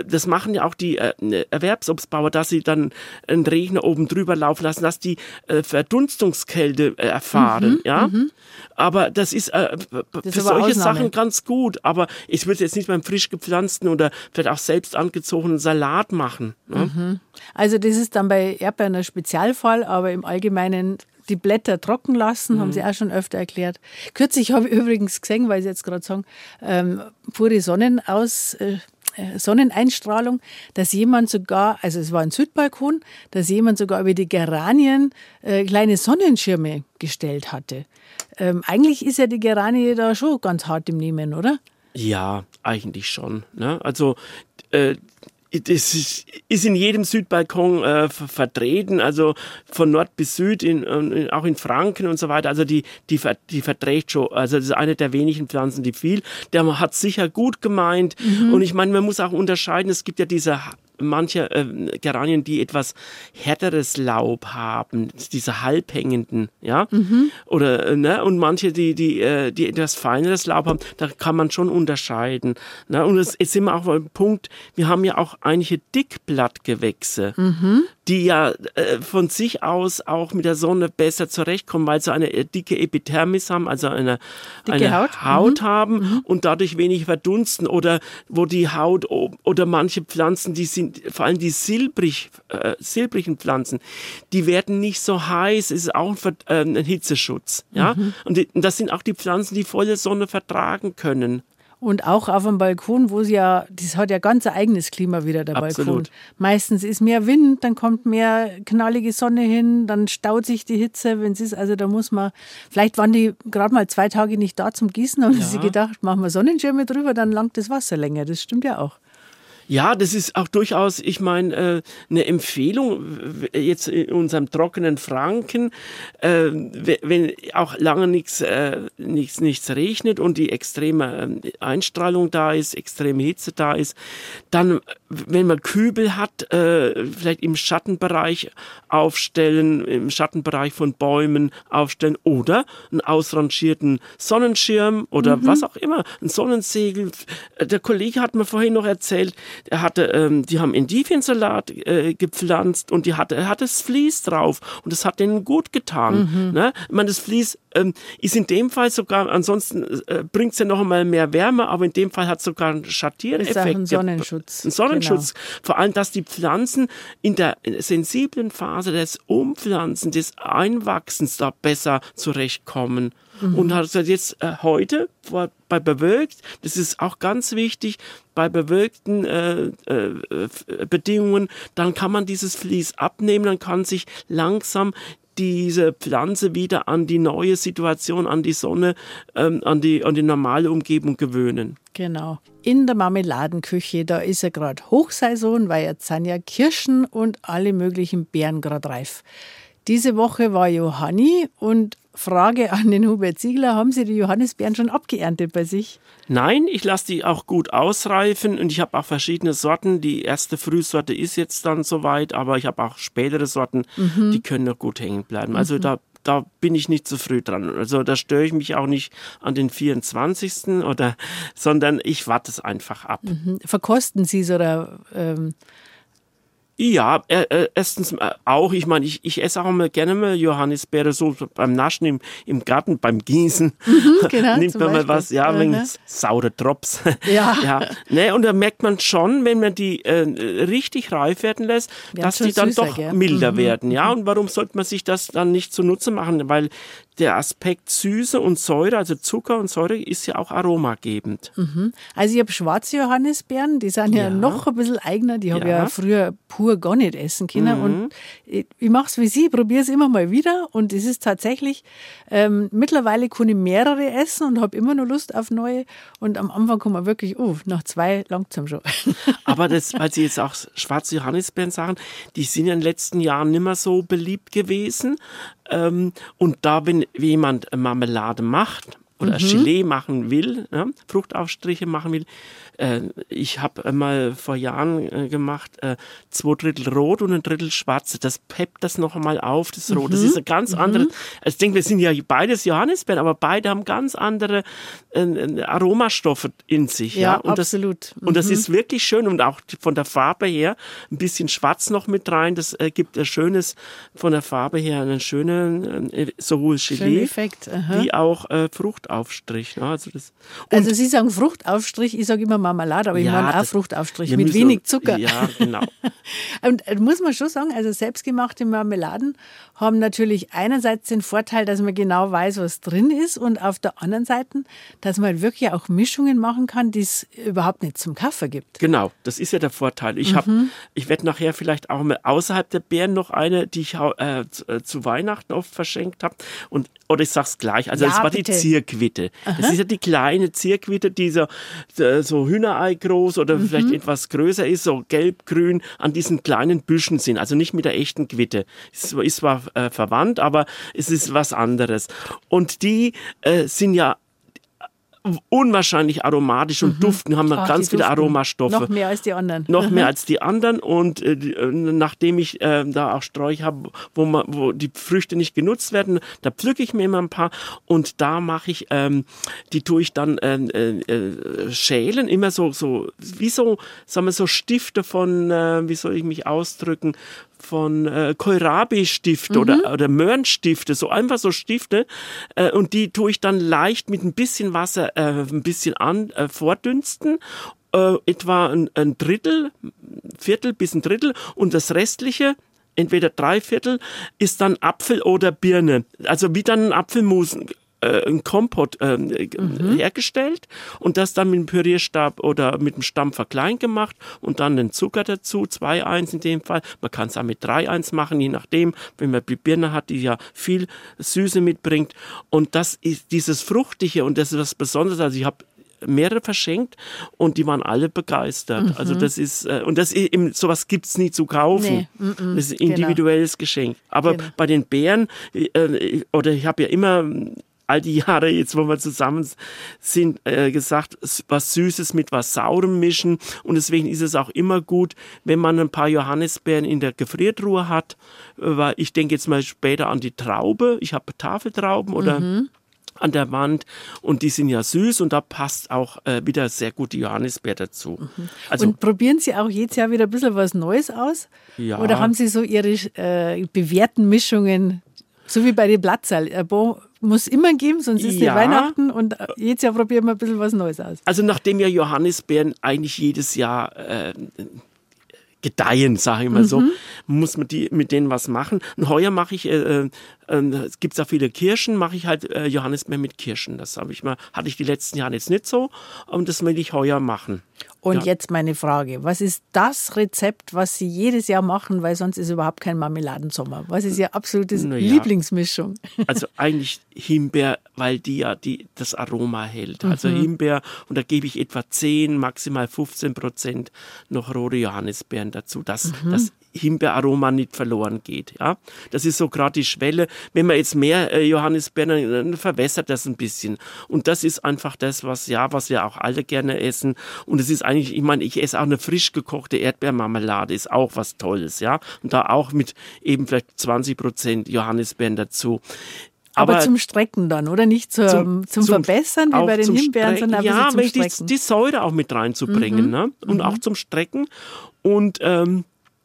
das machen ja auch die äh, Erwerbsobstbauer, dass sie dann einen Regner oben drüber laufen lassen, dass die äh, Verdunstungskälte äh, erfahren. Mhm, ja. Mhm. Aber das ist äh, das für ist solche Ausnahme. Sachen ganz gut. Aber ich würde jetzt nicht beim frisch gepflanzten oder vielleicht auch selbst angezogenen Salat machen. Ne? Mhm. Also das ist dann bei Erdbeeren ein Spezialfall, aber im Allgemeinen die Blätter trocken lassen, mhm. haben Sie auch schon öfter erklärt. Kürzlich habe ich übrigens gesehen, weil Sie jetzt gerade sagen, ähm, pure Sonnenaus... Äh, Sonneneinstrahlung, dass jemand sogar, also es war ein Südbalkon, dass jemand sogar über die Geranien äh, kleine Sonnenschirme gestellt hatte. Ähm, eigentlich ist ja die Geranie da schon ganz hart im Nehmen, oder? Ja, eigentlich schon. Ne? Also äh, das ist, ist in jedem Südbalkon äh, vertreten, also von Nord bis Süd, in, in, auch in Franken und so weiter. Also die, die, die verträgt schon, also das ist eine der wenigen Pflanzen, die viel. Der hat sicher gut gemeint. Mhm. Und ich meine, man muss auch unterscheiden, es gibt ja diese manche äh, Geranien, die etwas härteres Laub haben, diese halbhängenden, ja, mhm. oder ne, und manche, die die äh, die etwas feineres Laub haben, da kann man schon unterscheiden. Ne? Und es, jetzt sind wir auch beim Punkt, wir haben ja auch einige Dickblattgewächse, mhm. die ja äh, von sich aus auch mit der Sonne besser zurechtkommen, weil sie eine äh, dicke Epithermis haben, also eine, dicke eine Haut, Haut mhm. haben mhm. und dadurch wenig verdunsten, oder wo die Haut oder manche Pflanzen, die sind vor allem die silbrig, äh, silbrigen Pflanzen, die werden nicht so heiß, ist auch ein, äh, ein Hitzeschutz. Ja? Mhm. Und, die, und das sind auch die Pflanzen, die volle Sonne vertragen können. Und auch auf dem Balkon, wo es ja, das hat ja ganz ein eigenes Klima wieder, der Absolut. Balkon. Meistens ist mehr Wind, dann kommt mehr knallige Sonne hin, dann staut sich die Hitze, wenn es ist. Also da muss man, vielleicht waren die gerade mal zwei Tage nicht da zum Gießen, haben ja. sie gedacht, machen wir Sonnenschirme drüber, dann langt das Wasser länger. Das stimmt ja auch. Ja, das ist auch durchaus, ich meine, äh, eine Empfehlung, jetzt in unserem trockenen Franken, äh, wenn auch lange nichts, äh, nichts, nichts regnet und die extreme Einstrahlung da ist, extreme Hitze da ist, dann, wenn man Kübel hat, äh, vielleicht im Schattenbereich aufstellen, im Schattenbereich von Bäumen aufstellen oder einen ausrangierten Sonnenschirm oder mhm. was auch immer, ein Sonnensegel. Der Kollege hat mir vorhin noch erzählt, er hatte, ähm, die haben Endiviensalat äh, gepflanzt und die hatte, er hatte das Vlies drauf und das hat denen gut getan. Mhm. Ne? Ich meine, das Vlies ähm, ist in dem Fall sogar, ansonsten äh, bringt es ja noch einmal mehr Wärme, aber in dem Fall hat es sogar einen Schattiereffekt. Ist auch ein Sonnenschutz. Ein Sonnenschutz. Genau. Vor allem, dass die Pflanzen in der sensiblen Phase des Umpflanzens, des Einwachsens da besser zurechtkommen. Mhm. Und hat gesagt, jetzt äh, heute vor, bei bewölkt, das ist auch ganz wichtig, bei bewölkten äh, äh, Bedingungen, dann kann man dieses Vlies abnehmen, dann kann sich langsam diese Pflanze wieder an die neue Situation, an die Sonne, ähm, an die, an die normale Umgebung gewöhnen. Genau. In der Marmeladenküche, da ist ja gerade Hochsaison, weil jetzt sind ja Kirschen und alle möglichen Beeren gerade reif. Diese Woche war Johanni und Frage an den Hubert Ziegler, haben Sie die Johannisbeeren schon abgeerntet bei sich? Nein, ich lasse die auch gut ausreifen und ich habe auch verschiedene Sorten. Die erste Frühsorte ist jetzt dann soweit, aber ich habe auch spätere Sorten, mhm. die können noch gut hängen bleiben. Also mhm. da Da bin ich nicht zu früh dran. Also da störe ich mich auch nicht an den vierundzwanzigsten oder, sondern ich warte es einfach ab. Mhm. Verkosten Sie es oder... Ähm Ja, äh, erstens auch, ich meine, ich, ich esse auch mal gerne mal Johannisbeere, so beim Naschen im, im Garten, beim Gießen. Mhm, genau, nimmt man mal was, ja, wegen uh-huh. saure Drops. Ja. ja. Ne, und da merkt man schon, wenn man die äh, richtig reif werden lässt, ja, dass die dann süßer, doch gell? milder mhm. werden. Ja, und warum sollte man sich das dann nicht zunutze machen? Weil der Aspekt Süße und Säure, also Zucker und Säure, ist ja auch aromagebend. Mhm. Also ich habe schwarze Johannisbeeren, die sind ja, ja noch ein bisschen eigener. Die habe ich ja. ja früher pur gar nicht essen können. Mhm. Und ich, ich mache es wie Sie, probiere es immer mal wieder. Und es ist tatsächlich, ähm, mittlerweile kann ich mehrere essen und habe immer noch Lust auf neue. Und am Anfang kann man wirklich, oh, nach zwei langsam schon. Aber das, weil Sie jetzt auch schwarze Johannisbeeren sagen, die sind ja in den letzten Jahren nicht mehr so beliebt gewesen. Ähm, und da, wenn jemand Marmelade macht, oder Mhm. Gelee machen will, ja, Fruchtaufstriche machen will. Äh, ich habe mal vor Jahren äh, gemacht, äh, zwei Drittel rot und ein Drittel schwarz. Das peppt das noch einmal auf, das Rot. Das ist ein ganz anderes. Also ich denke, wir sind ja beides Johannisbeeren, aber beide haben ganz andere äh, Aromastoffe in sich. Ja, Ja, und absolut. Das, und das ist wirklich schön und auch von der Farbe her ein bisschen schwarz noch mit rein. Das äh, gibt ein schönes, von der Farbe her einen schönen, äh, sowohl Schöner Gelee Effekt. Aha. wie auch äh, Fruchtaufstrich. Ne? Also, das, Also Sie sagen Fruchtaufstrich, ich sage immer Marmelade, aber ich Ja, meine auch das- Fruchtaufstrich wir mit müssen- wenig Zucker. Ja, genau. Und äh, muss man schon sagen, also selbstgemachte Marmeladen haben natürlich einerseits den Vorteil, dass man genau weiß, was drin ist, und auf der anderen Seite, dass man halt wirklich auch Mischungen machen kann, die es überhaupt nicht zum Kaffee gibt. Genau, das ist ja der Vorteil. Ich habe, ich werde nachher vielleicht auch mal außerhalb der Beeren noch eine, die ich äh, zu, äh, zu Weihnachten oft verschenkt habe. Und oder ich sag's gleich. Also Ja, das war bitte. die Zierquitte. Das ist ja die kleine Zierquitte, die so, äh, so Hühnerei groß oder vielleicht etwas größer ist, so gelb-grün an diesen kleinen Büschen sind. Also nicht mit der echten Quitte. Es ist zwar äh, verwandt, aber es ist was anderes. Und die äh, sind ja unwahrscheinlich aromatisch und duften, haben wir Ach, ganz die viele duften Aromastoffe. Noch mehr als die anderen. Noch mehr als die anderen, und äh, die, äh, nachdem ich äh, da auch Sträucher habe, wo, man, wo die Früchte nicht genutzt werden, da pflücke ich mir immer ein paar, und da mache ich, ähm, die tue ich dann äh, äh, schälen, immer so, so wie so, sagen wir so Stifte von, äh, wie soll ich mich ausdrücken, von äh, Kohlrabi-Stifte oder, oder Möhrenstifte, so einfach so Stifte, äh, und die tue ich dann leicht mit ein bisschen Wasser äh, ein bisschen an, äh, vordünsten, äh, etwa ein, ein Drittel, Viertel bis ein Drittel, und das restliche, entweder drei Viertel, ist dann Apfel oder Birne, also wie dann ein Apfelmus, äh, ein Kompott äh, mhm. hergestellt, und das dann mit dem Pürierstab oder mit dem Stampfer klein gemacht und dann den Zucker dazu, zwei eins in dem Fall. Man kann es auch mit drei eins machen, je nachdem, wenn man die Birne hat, die ja viel Süße mitbringt. Und das ist dieses Fruchtige, und das ist was Besonderes. Also ich habe mehrere verschenkt und die waren alle begeistert. Mhm. Also das ist, äh, und das ist eben, sowas gibt's nie zu kaufen. Nee, mm, mm, das ist ein individuelles genau. Geschenk. Aber Genau. bei den Beeren, äh, oder ich habe ja immer all die Jahre jetzt, wo wir zusammen sind, äh, gesagt, was Süßes mit was Saurem mischen, und deswegen ist es auch immer gut, wenn man ein paar Johannisbeeren in der Gefriertruhe hat, weil ich denke jetzt mal später an die Traube, ich habe Tafeltrauben oder mhm. an der Wand, und die sind ja süß, und da passt auch äh, wieder sehr gut die Johannisbeer dazu. Mhm. Also, und probieren Sie auch jedes Jahr wieder ein bisschen was Neues aus? Ja. Oder haben Sie so Ihre äh, bewährten Mischungen, so wie bei den Blattzerl? Ein paar muss immer geben, sonst ist Ja. die Weihnachten, und jedes Jahr probieren wir ein bisschen was Neues aus. Also nachdem ja Johannisbeeren eigentlich jedes Jahr äh, gedeihen, sage ich mal mhm. so, muss man die mit denen was machen. Und heuer mache ich, äh, äh, es gibt ja viele Kirschen, mache ich halt äh, Johannisbeeren mit Kirschen. Das habe ich mal, hatte ich die letzten Jahre jetzt nicht so, und das will ich heuer machen. Und Ja. jetzt meine Frage, was ist das Rezept, was Sie jedes Jahr machen, weil sonst ist überhaupt kein Marmeladensommer? Was ist Ihr absolutes Na ja. Lieblingsmischung? Also eigentlich Himbeer, weil die ja die, das Aroma hält. Also Himbeer, und da gebe ich etwa zehn, maximal fünfzehn Prozent noch rote Johannisbeeren dazu, dass das Himbeeraroma nicht verloren geht. Ja? Das ist so gerade die Schwelle. Wenn man jetzt mehr äh, Johannisbeeren, dann verwässert das ein bisschen. Und das ist einfach das, was ja, was wir auch alle gerne essen. Und es ist eigentlich, ich meine, ich esse auch eine frisch gekochte Erdbeermarmelade, ist auch was Tolles, ja. Und da auch mit eben vielleicht zwanzig Prozent Johannisbeeren dazu. Aber, Aber zum Strecken dann, oder? Nicht zum, zum, zum Verbessern wie auch bei den zum Himbeeren, Strecken. sondern ein ja, bisschen zum wirklich die, Strecken. die Säure auch mit reinzubringen, Mhm. ne? Und Mhm. auch zum Strecken. Und ähm,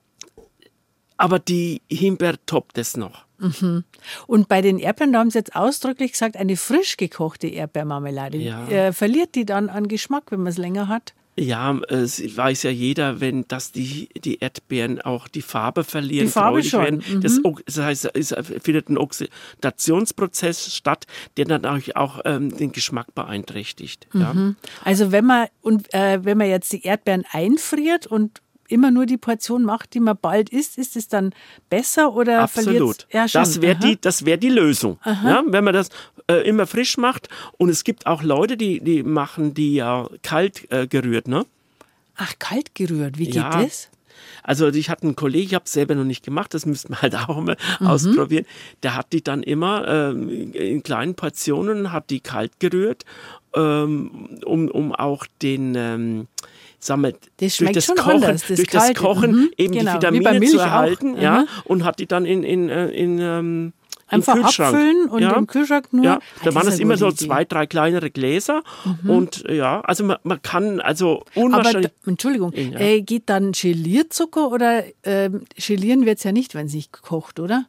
aber die Himbeer toppt es noch. Mhm. Und bei den Erdbeeren, da haben Sie jetzt ausdrücklich gesagt, eine frisch gekochte Erdbeermarmelade. Ja. Äh, verliert die dann an Geschmack, wenn man es länger hat? Ja, es weiß ja jeder, wenn dass die, die Erdbeeren auch die Farbe verlieren, Die Farbe gräulich schon. werden. Mhm. Das, das heißt, es findet ein Oxidationsprozess statt, der dann auch, auch ähm, den Geschmack beeinträchtigt. Ja. Mhm. Also wenn man, und, äh, wenn man jetzt die Erdbeeren einfriert und immer nur die Portion macht, die man bald isst, ist es dann besser oder verliert Absolut. Ja, schon. Das wäre Aha. die, das wär die Lösung. Ja, wenn man das äh, immer frisch macht. Und es gibt auch Leute, die, die machen die ja kalt äh, gerührt. Ne? Ach, kalt gerührt, wie geht Ja. das? Also ich hatte einen Kollegen, ich habe es selber noch nicht gemacht, das müsste man halt auch mal mhm. ausprobieren. Der hat die dann immer ähm, in kleinen Portionen, hat die kalt gerührt, ähm, um, um auch den... Ähm, Sagen wir, das durch das schon Kochen, anders, das durch das Kochen mhm, eben genau, die Vitamine zu erhalten, auch. ja, mhm. und hat die dann in, in, in, in einfach im Kühlschrank. abfüllen und ja. im Kühlschrank nur. Ja, da das waren es immer so Idee. zwei, drei kleinere Gläser mhm. und ja, also man, man kann also unwahrscheinlich... Aber, Entschuldigung, ja. äh, geht dann Gelierzucker oder äh, gelieren wird es ja nicht, wenn es nicht kocht, oder?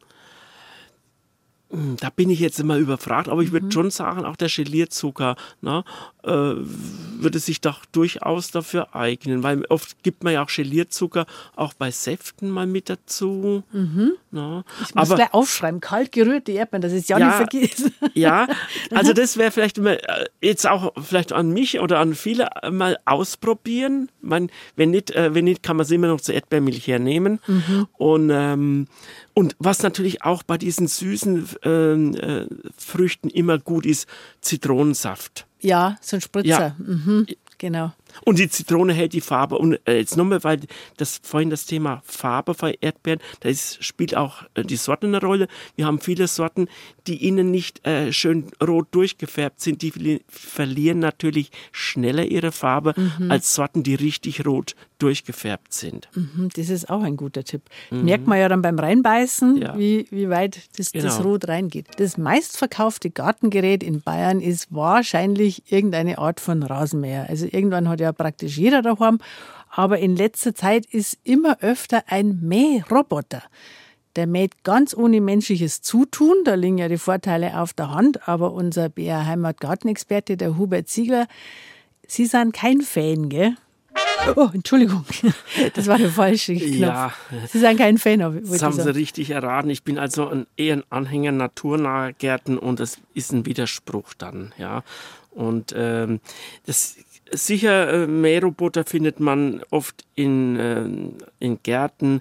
Da bin ich jetzt immer überfragt, aber ich würde mhm. schon sagen, auch der Gelierzucker ne, äh, würde sich doch durchaus dafür eignen, weil oft gibt man ja auch Gelierzucker auch bei Säften mal mit dazu. Mhm. Ne. Ich muss aber, gleich aufschreiben, kalt gerührte Erdbeeren, dass ich es ja, ja nicht vergesse. Ja, also das wäre vielleicht immer, jetzt auch vielleicht an mich oder an viele mal ausprobieren. Man, wenn nicht, äh, wenn nicht, kann man es immer noch zur Erdbeermilch hernehmen. Mhm. Und ähm, Und was natürlich auch bei diesen süßen äh, äh, Früchten immer gut ist, Zitronensaft. Ja, so ein Spritzer. Ja. Mhm, genau. Und die Zitrone hält die Farbe. Und äh, jetzt nochmal, weil das vorhin das Thema Farbe bei Erdbeeren, da ist, spielt auch äh, die Sorten eine Rolle. Wir haben viele Sorten, die innen nicht äh, schön rot durchgefärbt sind. Die verli- verlieren natürlich schneller ihre Farbe mhm. als Sorten, die richtig rot durchgefärbt sind. Mhm, das ist auch ein guter Tipp. Mhm. Merkt man ja dann beim Reinbeißen, ja. wie, wie weit das, genau. das Rot reingeht. Das meistverkaufte Gartengerät in Bayern ist wahrscheinlich irgendeine Art von Rasenmäher. Also irgendwann hat ja praktisch jeder daheim. Aber in letzter Zeit ist immer öfter ein Mähroboter. Der mäht ganz ohne menschliches Zutun. Da liegen ja die Vorteile auf der Hand. Aber unser B R Heimat-Gartenexperte, der Hubert Ziegler, Sie sind kein Fan, gell? Oh, Entschuldigung, das war der falsche Knopf. Ja, Sie sind kein Fan. Das haben Sie richtig erraten. Ich bin also ein, eher ein Anhänger naturnaher Gärten und das ist ein Widerspruch dann. Ja. Und ähm, das sicher, äh, Mähroboter findet man oft in, äh, in Gärten,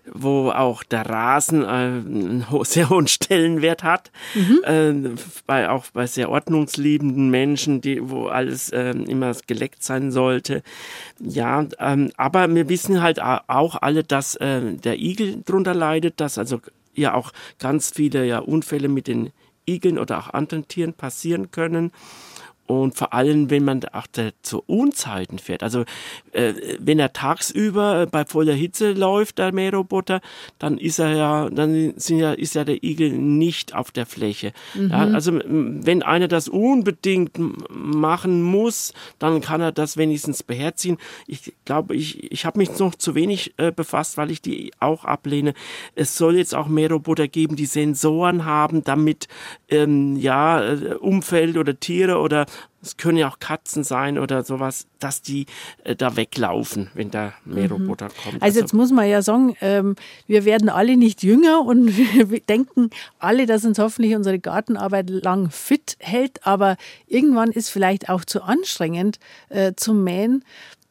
wo auch der Rasen äh, einen ho- sehr hohen Stellenwert hat. Mhm. Äh, bei, auch bei sehr ordnungsliebenden Menschen, die, wo alles äh, immer geleckt sein sollte. Ja, ähm, aber wir wissen halt auch alle, dass äh, der Igel drunter leidet, dass also ja auch ganz viele ja, Unfälle mit den Igeln oder auch anderen Tieren passieren können. Und vor allem, wenn man auch zu Unzeiten fährt, also äh, wenn er tagsüber bei voller Hitze läuft, der Mähroboter, dann ist er ja, dann sind ja, ist ja der Igel nicht auf der Fläche. Mhm. Ja, also wenn einer das unbedingt machen muss, dann kann er das wenigstens beherziehen. Ich glaube, ich, ich habe mich noch zu wenig äh, befasst, weil ich die auch ablehne. Es soll jetzt auch Mähroboter geben, die Sensoren haben, damit ähm, ja Umfeld oder Tiere oder es können ja auch Katzen sein oder sowas, dass die äh, da weglaufen, wenn der Mähroboter mhm. kommt. Also, also jetzt muss man ja sagen, ähm, wir werden alle nicht jünger und wir denken alle, dass uns hoffentlich unsere Gartenarbeit lang fit hält, aber irgendwann ist vielleicht auch zu anstrengend äh, zum Mähen.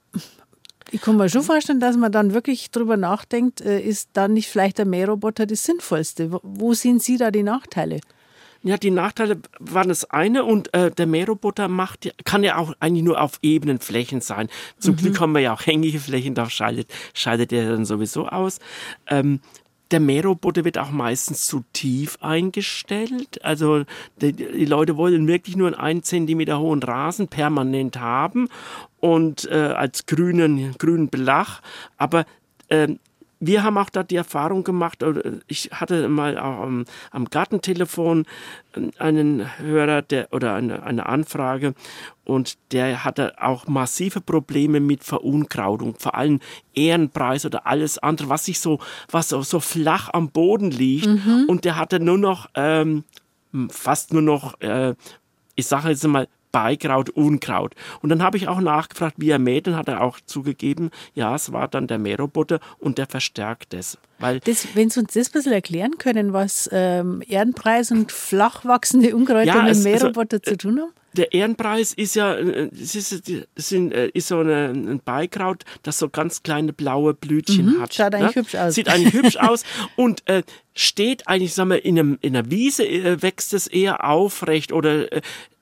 Ich kann mir schon vorstellen, dass man dann wirklich drüber nachdenkt, äh, ist dann nicht vielleicht der Mähroboter das Sinnvollste? Wo, wo sehen Sie da die Nachteile? Ja, die Nachteile waren das eine und äh, der Mähroboter macht, kann ja auch eigentlich nur auf ebenen Flächen sein. Zum mhm. Glück haben wir ja auch hängige Flächen, da scheidet, scheidet er dann sowieso aus. Ähm, Der Mähroboter wird auch meistens zu tief eingestellt. Also die, die Leute wollen wirklich nur einen einen Zentimeter hohen Rasen permanent haben und äh, als grünen, grünen Belach. Aber äh, wir haben auch da die Erfahrung gemacht, ich hatte mal auch am, am Gartentelefon einen Hörer der, oder eine, eine Anfrage und der hatte auch massive Probleme mit Verunkrautung, vor allem Ehrenpreis oder alles andere, was sich so, was so, so flach am Boden liegt mhm. und der hatte nur noch, ähm, fast nur noch, äh, ich sage jetzt mal, Beikraut, Unkraut. Und dann habe ich auch nachgefragt, wie er mäht, und hat er auch zugegeben, ja, es war dann der Mähroboter und der verstärkt es. Weil das, wenn Sie uns das ein bisschen erklären können, was ähm, Erdenpreis und flach wachsende Unkräuter ja, mit dem Mähroboter also, zu tun haben? Der Ehrenpreis ist ja, das ist, das sind, ist so eine, ein Beikraut, das so ganz kleine blaue Blütchen mhm, hat. Schaut eigentlich ne? hübsch aus. Sieht eigentlich hübsch aus und äh, steht eigentlich, sagen wir, in, einem, in einer Wiese äh, wächst es eher aufrecht oder äh,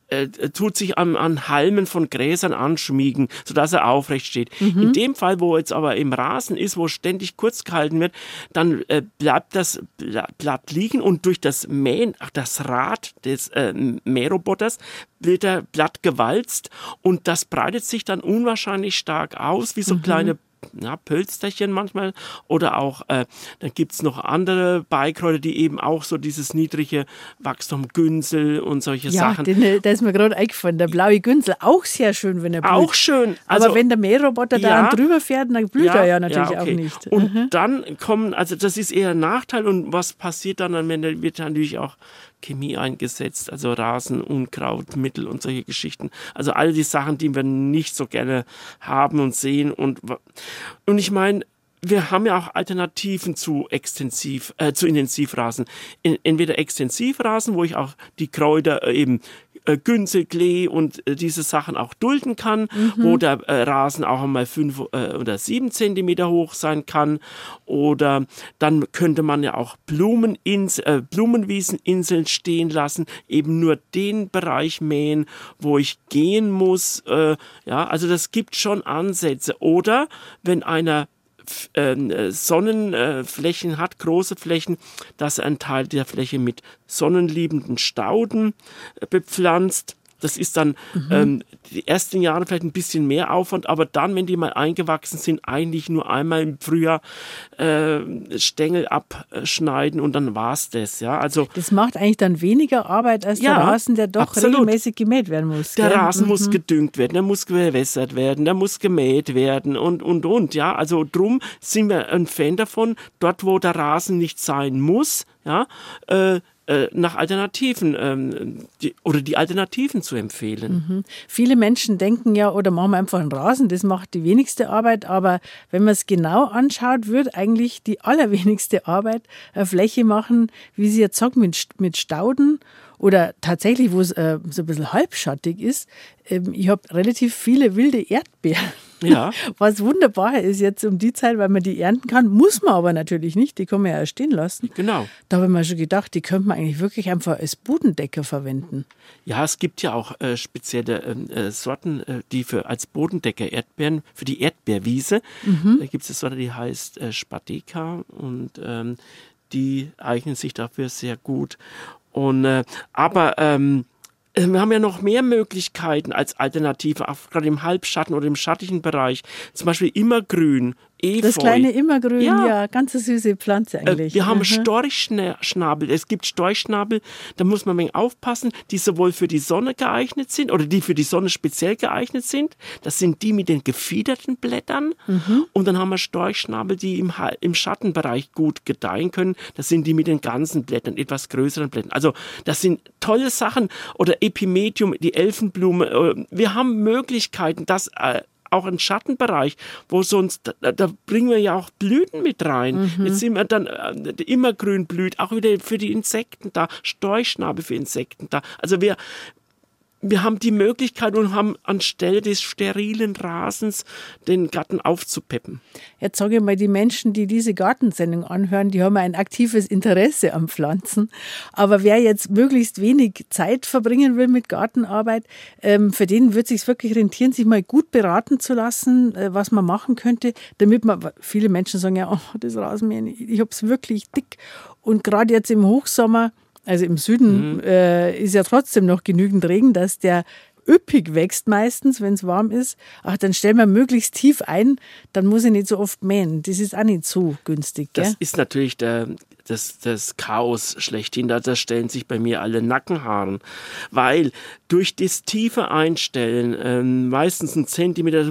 äh, tut sich an, an Halmen von Gräsern anschmiegen, sodass er aufrecht steht. Mhm. In dem Fall, wo jetzt aber im Rasen ist, wo ständig kurz gehalten wird, dann äh, bleibt das Blatt liegen und durch das Mähen, ach, das Rad des äh, Mähroboters wird der Blatt gewalzt und das breitet sich dann unwahrscheinlich stark aus, wie so mhm. kleine ja, Pölsterchen manchmal oder auch, äh, dann gibt es noch andere Beikräuter, die eben auch so dieses niedrige Wachstum, Günsel und solche ja, Sachen. Ja, da ist mir gerade eingefallen, der blaue Günsel, auch sehr schön, wenn er blüht. Auch schön. Also, aber wenn der Mähroboter ja, da drüber fährt, dann blüht ja, er ja natürlich ja, okay. auch nicht. Und mhm. dann kommen, also das ist eher ein Nachteil und was passiert dann, dann wird natürlich auch Chemie eingesetzt, also Rasen, Unkrautmittel und solche Geschichten. Also all die Sachen, die wir nicht so gerne haben und sehen. Und, und ich meine, wir haben ja auch Alternativen zu extensiv, äh, zu Intensivrasen. In, entweder Extensivrasen, wo ich auch die Kräuter eben äh, Günsel, Klee und äh, diese Sachen auch dulden kann, mhm. wo der äh, Rasen auch einmal fünf äh, oder sieben Zentimeter hoch sein kann. Oder dann könnte man ja auch Blumenins, äh, Blumenwieseninseln stehen lassen, eben nur den Bereich mähen, wo ich gehen muss. Äh, ja, also das gibt schon Ansätze. Oder wenn einer Sonnenflächen hat, große Flächen, dass er einen Teil der Fläche mit sonnenliebenden Stauden bepflanzt. Das ist dann mhm. ähm, die ersten Jahre vielleicht ein bisschen mehr Aufwand, aber dann, wenn die mal eingewachsen sind, eigentlich nur einmal im Frühjahr äh, Stängel abschneiden und dann war's das. Ja? Also, das macht eigentlich dann weniger Arbeit als ja, der Rasen, der doch absolut. regelmäßig gemäht werden muss. Der gell? Rasen mhm. muss gedüngt werden, der muss gewässert werden, der muss gemäht werden und, und, und. Ja? Also drum sind wir ein Fan davon, dort, wo der Rasen nicht sein muss, ja, äh, nach Alternativen ähm, die, oder die Alternativen zu empfehlen. Mhm. Viele Menschen denken ja, oder machen wir einfach einen Rasen, das macht die wenigste Arbeit, aber wenn man es genau anschaut, wird eigentlich die allerwenigste Arbeit eine Fläche machen, wie Sie jetzt sagen, mit, mit Stauden oder tatsächlich, wo es äh, so ein bisschen halbschattig ist. Ähm, ich habe relativ viele wilde Erdbeeren. Ja. Was wunderbar ist jetzt um die Zeit, weil man die ernten kann, muss man aber natürlich nicht, die kann man ja stehen lassen. Genau. Da habe ich mir schon gedacht, die könnte man eigentlich wirklich einfach als Bodendecker verwenden. Ja, es gibt ja auch äh, spezielle äh, Sorten, äh, die für als Bodendecker Erdbeeren, für die Erdbeerwiese, mhm. da gibt es eine Sorte, die heißt äh, Spadeka und ähm, die eignen sich dafür sehr gut. Und, äh, aber ähm, wir haben ja noch mehr Möglichkeiten als Alternative, auch gerade im Halbschatten oder im schattigen Bereich. Zum Beispiel Immergrün, Efeu. Das kleine Immergrün, ja, ja, ganz eine süße Pflanze eigentlich. Äh, wir haben mhm. Storchschnabel. Es gibt Storchschnabel, da muss man ein wenig aufpassen, die sowohl für die Sonne geeignet sind oder die für die Sonne speziell geeignet sind. Das sind die mit den gefiederten Blättern. Mhm. Und dann haben wir Storchschnabel, die im, im Schattenbereich gut gedeihen können. Das sind die mit den ganzen Blättern, etwas größeren Blättern. Also das sind tolle Sachen. Oder Epimedium, die Elfenblume. Wir haben Möglichkeiten, das äh, auch ein Schattenbereich, wo sonst, da, da bringen wir ja auch Blüten mit rein. Mhm. Jetzt sind wir dann äh, Immergrün blüht, auch wieder für die Insekten da, Storchschnabel für Insekten da. Also wir, wir haben die Möglichkeit und haben anstelle des sterilen Rasens den Garten aufzupeppen. Jetzt sage ich mal, die Menschen, die diese Gartensendung anhören, die haben ein aktives Interesse am Pflanzen. Aber wer jetzt möglichst wenig Zeit verbringen will mit Gartenarbeit, ähm, für den wird es sich wirklich rentieren, sich mal gut beraten zu lassen, äh, was man machen könnte, damit man, viele Menschen sagen ja, oh, das Rasenmähen, ich habe es wirklich dick. Und gerade jetzt im Hochsommer, also im Süden mhm. äh, ist ja trotzdem noch genügend Regen, dass der üppig wächst meistens, wenn es warm ist. Ach, dann stellen wir möglichst tief ein, dann muss ich nicht so oft mähen. Das ist auch nicht so günstig. Gell? Das ist natürlich der, das, das Chaos schlechthin. Da, da stellen sich bei mir alle Nackenhaare. Weil durch das tiefe Einstellen, ähm, meistens einen Zentimeter,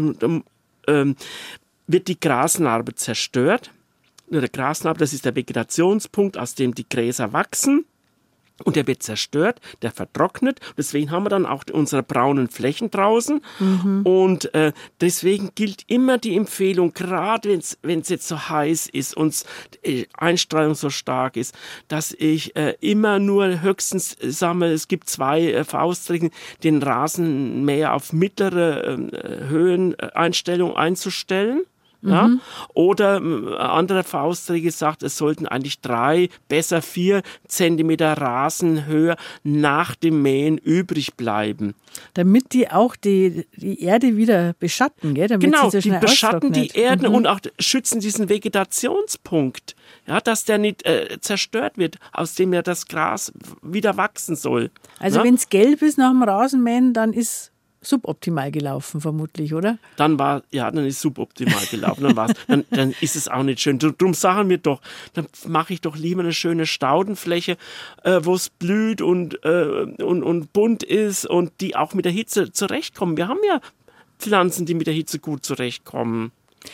ähm, wird die Grasnarbe zerstört. Der Grasnarbe, das ist der Vegetationspunkt, aus dem die Gräser wachsen. Und der wird zerstört, der vertrocknet. Deswegen haben wir dann auch unsere braunen Flächen draußen. Mhm. Und äh, deswegen gilt immer die Empfehlung, gerade wenn es jetzt so heiß ist und die Einstrahlung so stark ist, dass ich äh, immer nur höchstens sammle, es gibt zwei äh, Faustregeln, den Rasenmäher auf mittlere äh, Höheneinstellung einzustellen. Ja? Oder ein anderer Faustregel sagt, es sollten eigentlich drei, besser vier Zentimeter Rasenhöhe nach dem Mähen übrig bleiben. Damit die auch die, die Erde wieder beschatten, gell? Damit Genau, sie so die schnell beschatten die austrocknet. Erde Mhm. und auch schützen diesen Vegetationspunkt, ja, dass der nicht äh, zerstört wird, aus dem ja das Gras wieder wachsen soll. Also ja? wenn es gelb ist nach dem Rasenmähen, dann ist suboptimal gelaufen, vermutlich, oder? Dann war, ja, dann ist suboptimal gelaufen, dann war's, dann, dann ist es auch nicht schön. Drum sagen wir doch, dann mache ich doch lieber eine schöne Staudenfläche, äh, wo es blüht und, äh, und, und bunt ist und die auch mit der Hitze zurechtkommen. Wir haben ja Pflanzen, die mit der Hitze gut zurechtkommen.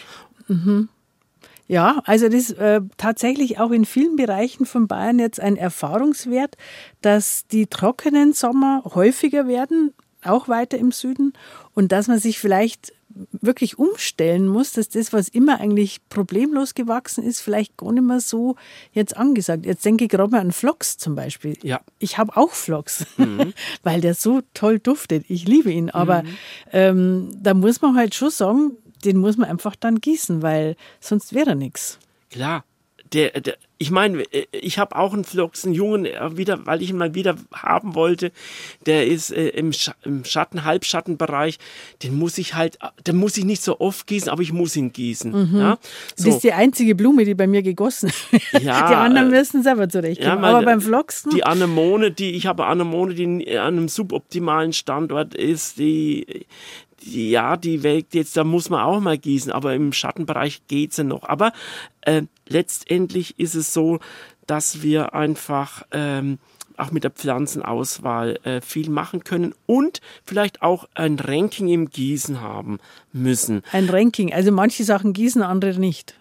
Mhm. Ja, also das ist äh, tatsächlich auch in vielen Bereichen von Bayern jetzt ein Erfahrungswert, dass die trockenen Sommer häufiger werden, auch weiter im Süden, und dass man sich vielleicht wirklich umstellen muss, dass das, was immer eigentlich problemlos gewachsen ist, vielleicht gar nicht mehr so jetzt angesagt. Jetzt denke ich gerade mal an Phlox zum Beispiel. Ja. Ich habe auch Phlox, Mhm. weil der so toll duftet. Ich liebe ihn, aber Mhm. ähm, da muss man halt schon sagen, den muss man einfach dann gießen, weil sonst wäre er nichts. Klar. Der, der, ich meine, ich habe auch einen Phlox, einen Jungen, wieder, weil ich ihn mal wieder haben wollte. Der ist äh, im, Sch- im Schatten, Halbschattenbereich. Den muss ich halt, den muss ich nicht so oft gießen, aber ich muss ihn gießen. Mhm. Ja? So. Das ist die einzige Blume, die bei mir gegossen wird. Ja, die anderen äh, müssen selber zurechtkommen. ja, meine, aber beim Phlox, die Anemone, die ich habe Anemone, die an einem suboptimalen Standort ist, die Die, ja, die welkt jetzt, da muss man auch mal gießen, aber im Schattenbereich geht sie noch. Aber äh, letztendlich ist es so, dass wir einfach ähm, auch mit der Pflanzenauswahl äh, viel machen können und vielleicht auch ein Ranking im Gießen haben müssen. ein Ranking. Also manche Sachen gießen, andere nicht.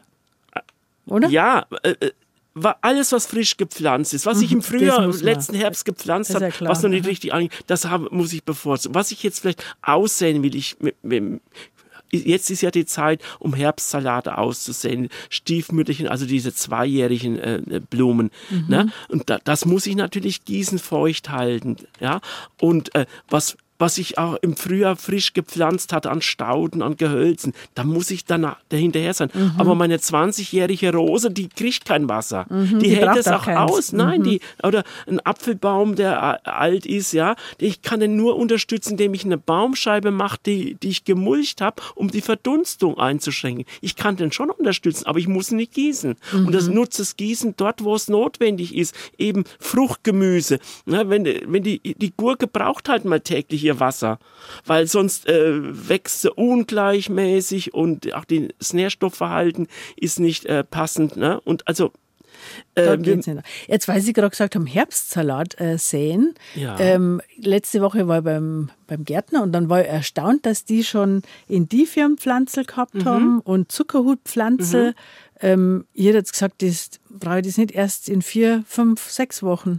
Oder? Ja, äh, äh, wa- alles, was frisch gepflanzt ist, was ich im Das Frühjahr, muss man. letzten Herbst gepflanzt Das ist ja habe, klar. was noch nicht Aha. richtig angeht, das hab, muss ich bevorzugen. Was ich jetzt vielleicht aussäen will, ich, mit, mit, jetzt ist ja die Zeit, um Herbstsalate auszusäen, Stiefmütterchen, also diese zweijährigen äh, Blumen. Mhm. Ne? Und da, das muss ich natürlich gießen, feucht halten. Ja? Und äh, was was ich auch im Frühjahr frisch gepflanzt hatte an Stauden, an Gehölzen, da muss ich dann dahinterher sein. Mhm. Aber meine zwanzigjährige Rose, die kriegt kein Wasser. Mhm, die, die hält braucht es auch auch keins. aus. Nein, Mhm. die, oder ein Apfelbaum, der alt ist, ja, ich kann den nur unterstützen, indem ich eine Baumscheibe mache, die, die ich gemulcht habe, um die Verdunstung einzuschränken. Ich kann den schon unterstützen, aber ich muss ihn nicht gießen. Mhm. Und das nutzt das Gießen dort, wo es notwendig ist. Eben Fruchtgemüse. Ja, wenn wenn die, die Gurke braucht halt mal täglich ihr Wasser, weil sonst äh, wächst sie ungleichmäßig und auch das Nährstoffverhalten ist nicht äh, passend. Ne? Und also Da äh, geht's nicht. Jetzt, weil Sie gerade gesagt haben, Herbstsalat äh, säen. Ja. Ähm, letzte Woche war ich beim, beim Gärtner und dann war ich erstaunt, dass die schon Indifferenpflanzel gehabt Mhm. haben und Zuckerhutpflanzel. Mhm. Ähm, ich hätte jetzt gesagt, das brauche ich das nicht erst in vier, fünf, sechs Wochen.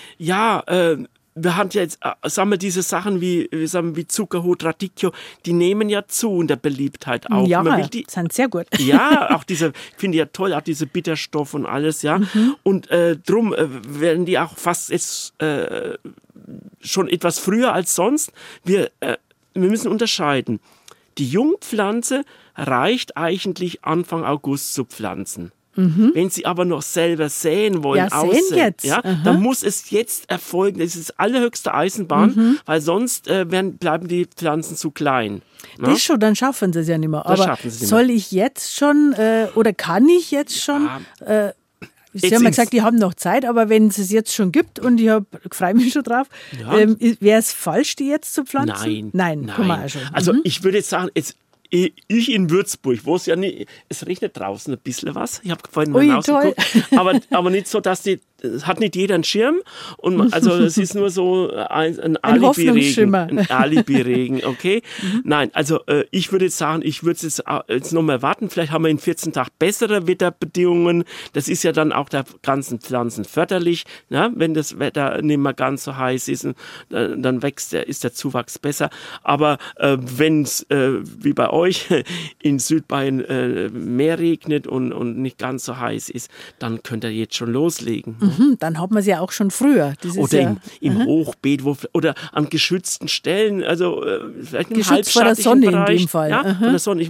ja, äh, wir haben ja jetzt, äh, sagen wir, diese Sachen wie, wie, sagen wir, wie Zuckerhut, Radicchio, die nehmen ja zu in der Beliebtheit auch. Ja, Man will die, sind sehr gut. ja, auch diese, ich finde ja toll, auch diese Bitterstoff und alles, ja. Mhm. Und äh, drum äh, werden die auch fast jetzt äh, schon etwas früher als sonst. Wir, äh, wir müssen unterscheiden. Die Jungpflanze reicht eigentlich Anfang August zu pflanzen. Mhm. Wenn Sie aber noch selber säen wollen, Ja, säen aussäen, jetzt. ja, Aha. dann muss es jetzt erfolgen. Das ist allerhöchste Eisenbahn, Mhm. weil sonst äh, werden, bleiben die Pflanzen zu klein. Ne? Das schon, dann schaffen sie es ja nicht mehr. Das Aber schaffen sie nicht soll ich jetzt schon äh, oder kann ich jetzt schon? Äh, Sie Jetzt haben ja ins- gesagt, die haben noch Zeit, aber wenn es es jetzt schon gibt und ich freue mich schon drauf, Ja. ähm, wäre es falsch, die jetzt zu pflanzen? Nein, Nein, nein. kann man auch schon. Also Mhm. ich würde jetzt sagen, jetzt, ich in Würzburg, wo es ja nicht, es regnet draußen ein bisschen was. Ich habe vorhin mal Ui, rausgeguckt. Aber, aber nicht so, dass die, es hat nicht jeder einen Schirm. Und man, also es ist nur so ein, ein, Ein Alibi-Regen. Hoffnungsschimmer. Ein Alibi-Regen, okay? Nein, also äh, ich würde jetzt sagen, ich würde jetzt, äh, jetzt noch mal warten. Vielleicht haben wir in vierzehn Tagen bessere Wetterbedingungen. Das ist ja dann auch der ganzen Pflanzen förderlich. Ne? Wenn das Wetter nicht mehr ganz so heiß ist, äh, dann wächst der, ist der Zuwachs besser. Aber äh, wenn es äh, wie bei euch in Südbayern äh, mehr regnet und, und nicht ganz so heiß ist, dann könnt ihr jetzt schon loslegen. Mhm, dann hat man es ja auch schon früher. Das ist Oder ja, im, im Hochbeet, wo, oder an geschützten Stellen, also äh, vielleicht im Geschützt vor der halbschattigen Sonne in Bereich. dem Fall. Ja, Aha. von der Sonne. Ich, mein,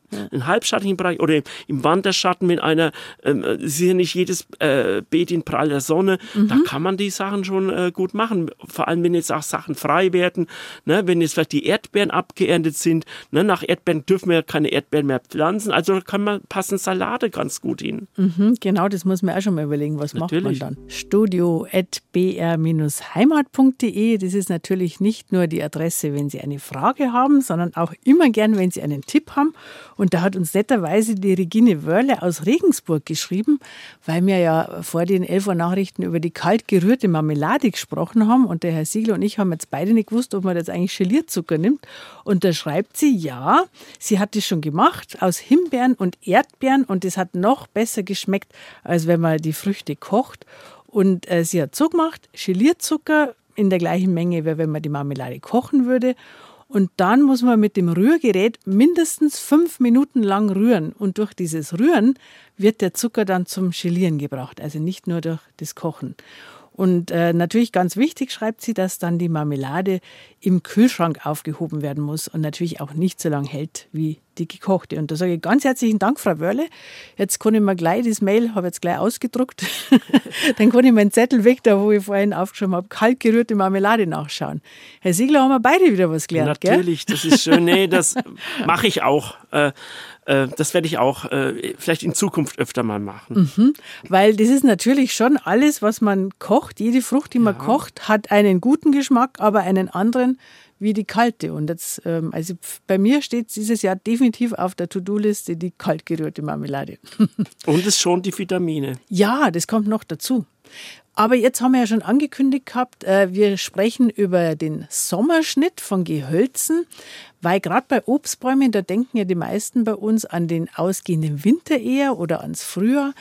Ja. Im halbschattigen Bereich oder im Wanderschatten mit einer, ähm, es ist ja nicht jedes äh, Beet in praller Sonne, mhm. da kann man die Sachen schon äh, gut machen. Vor allem, wenn jetzt auch Sachen frei werden, ne? Wenn jetzt vielleicht die Erdbeeren abgeerntet sind, ne? Nach Erdbeeren dürfen wir ja keine Erdbeeren mehr pflanzen, also kann man passen Salate ganz gut hin. Mhm, genau, das muss man auch schon mal überlegen, was Natürlich. macht man dann. studio at b r dash heimat punkt d e, das ist natürlich nicht nur die Adresse, wenn Sie eine Frage haben, sondern auch immer gern, wenn Sie einen Tipp haben. Und da hat uns netterweise die Regine Wörle aus Regensburg geschrieben, weil wir ja vor den elf Uhr Nachrichten über die kalt gerührte Marmelade gesprochen haben. Und der Herr Siegler und ich haben jetzt beide nicht gewusst, ob man jetzt eigentlich Gelierzucker nimmt. Und da schreibt sie, ja, sie hat das schon gemacht aus Himbeeren und Erdbeeren. Und das hat noch besser geschmeckt, als wenn man die Früchte kocht. Und äh, sie hat so gemacht, Gelierzucker in der gleichen Menge, wie wenn man die Marmelade kochen würde. Und dann muss man mit dem Rührgerät mindestens fünf Minuten lang rühren. Und durch dieses Rühren wird der Zucker dann zum Gelieren gebracht, also nicht nur durch das Kochen. Und äh, natürlich ganz wichtig, schreibt sie, dass dann die Marmelade im Kühlschrank aufgehoben werden muss und natürlich auch nicht so lange hält wie die gekochte. Und da sage ich ganz herzlichen Dank, Frau Wörle. Jetzt kann ich mir gleich das Mail, habe jetzt gleich ausgedruckt, dann kann ich meinen Zettel weg, da wo ich vorhin aufgeschrieben habe, kalt gerührte Marmelade nachschauen. Herr Siegler, haben wir beide wieder was gelernt, Natürlich, gell? Das ist schön. Nee, das mache ich auch. Äh, äh, das werde ich auch äh, vielleicht in Zukunft öfter mal machen. Mhm, weil das ist natürlich schon alles, was man kocht. Jede Frucht, die man ja. kocht, hat einen guten Geschmack, aber einen anderen wie die kalte. Und jetzt, ähm, also bei mir steht dieses Jahr definitiv auf der To-Do-Liste die kalt gerührte Marmelade. Und es schont die Vitamine. Ja, das kommt noch dazu. Aber jetzt haben wir ja schon angekündigt gehabt, äh, wir sprechen über den Sommerschnitt von Gehölzen, weil gerade bei Obstbäumen, da denken ja die meisten bei uns an den ausgehenden Winter eher oder ans Frühjahr.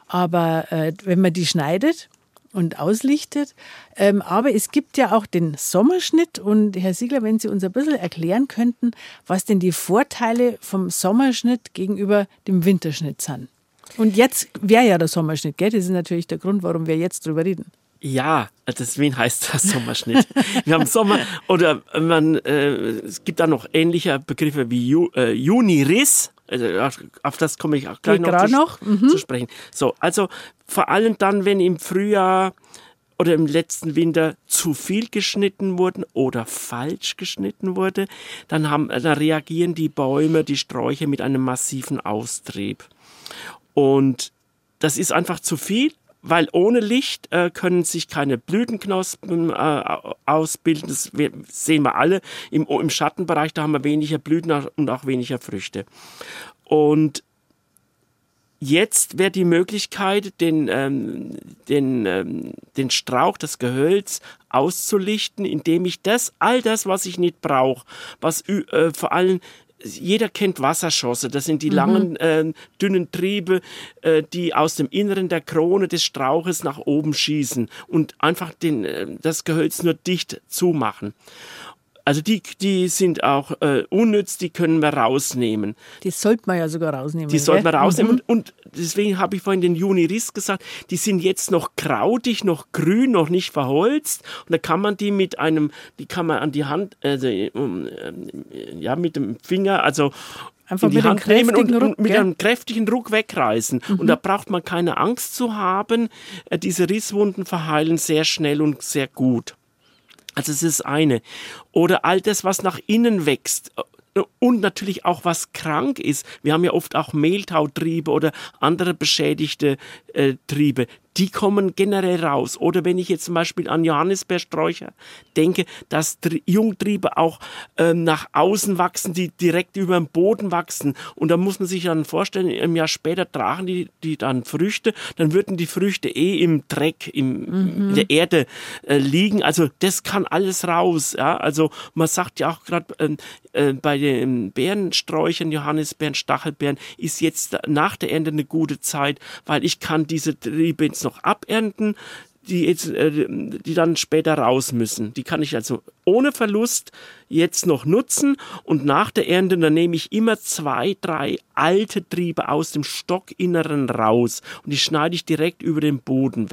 Aber äh, wenn man die schneidet und auslichtet. Ähm, aber es gibt ja auch den Sommerschnitt. Und Herr Siegler, wenn Sie uns ein bisschen erklären könnten, was denn die Vorteile vom Sommerschnitt gegenüber dem Winterschnitt sind. Und jetzt wäre ja der Sommerschnitt, gell? Das ist natürlich der Grund, warum wir jetzt drüber reden. Ja, deswegen heißt das Sommerschnitt. Wir haben Sommer, oder man, äh, es gibt da noch ähnliche Begriffe wie Ju, äh, Juniriss. Also auf das komme ich auch gleich Geht noch, zu, noch. Mhm. zu sprechen. So, also vor allem dann, wenn im Frühjahr oder im letzten Winter zu viel geschnitten wurden oder falsch geschnitten wurde, dann, haben, dann reagieren die Bäume, die Sträucher mit einem massiven Austrieb. Und das ist einfach zu viel. Weil ohne Licht äh, können sich keine Blütenknospen äh, ausbilden. Das sehen wir alle. Im, im Schattenbereich, da haben wir weniger Blüten und auch weniger Früchte. Und jetzt wäre die Möglichkeit, den, ähm, den, ähm, den Strauch, das Gehölz auszulichten, indem ich das, all das, was ich nicht brauche, was äh, vor allem jeder kennt Wasserschosse, das sind die mhm. langen, äh, dünnen Triebe, äh, die aus dem Inneren der Krone des Strauches nach oben schießen und einfach den, äh, das Gehölz nur dicht zumachen. Also die, die sind auch äh, unnütz, die können wir rausnehmen. Die sollte man ja sogar rausnehmen. Die sollte man rausnehmen. Mhm. Und, und deswegen habe ich vorhin den Juniriss gesagt, die sind jetzt noch krautig, noch grün, noch nicht verholzt. Und da kann man die mit einem, die kann man an die Hand, also, um, ja, mit dem Finger, also einfach in die mit Hand einem nehmen und, Ruck, und mit gell? einem kräftigen Ruck wegreißen. Mhm. Und da braucht man keine Angst zu haben. Diese Risswunden verheilen sehr schnell und sehr gut. Also es ist eine. Oder all das, was nach innen wächst und natürlich auch was krank ist. Wir haben ja oft auch Mehltautriebe oder andere beschädigte äh, Triebe. Die kommen generell raus. Oder wenn ich jetzt zum Beispiel an Johannisbeersträucher denke, dass Tri- Jungtriebe auch ähm, nach außen wachsen, die direkt über dem Boden wachsen. Und da muss man sich dann vorstellen, im Jahr später tragen die, die dann Früchte, dann würden die Früchte eh im Dreck, im, mhm. in der Erde äh, liegen. Also das kann alles raus. Ja? Also man sagt ja auch gerade äh, äh, bei den Beerensträuchern, Johannisbeeren, Stachelbeeren, ist jetzt nach der Ernte eine gute Zeit, weil ich kann diese Triebe jetzt noch abernten, die, jetzt, äh, die dann später raus müssen. Die kann ich also ohne Verlust jetzt noch nutzen und nach der Ernte, dann nehme ich immer zwei, drei alte Triebe aus dem Stockinneren raus und die schneide ich direkt über den Boden weg.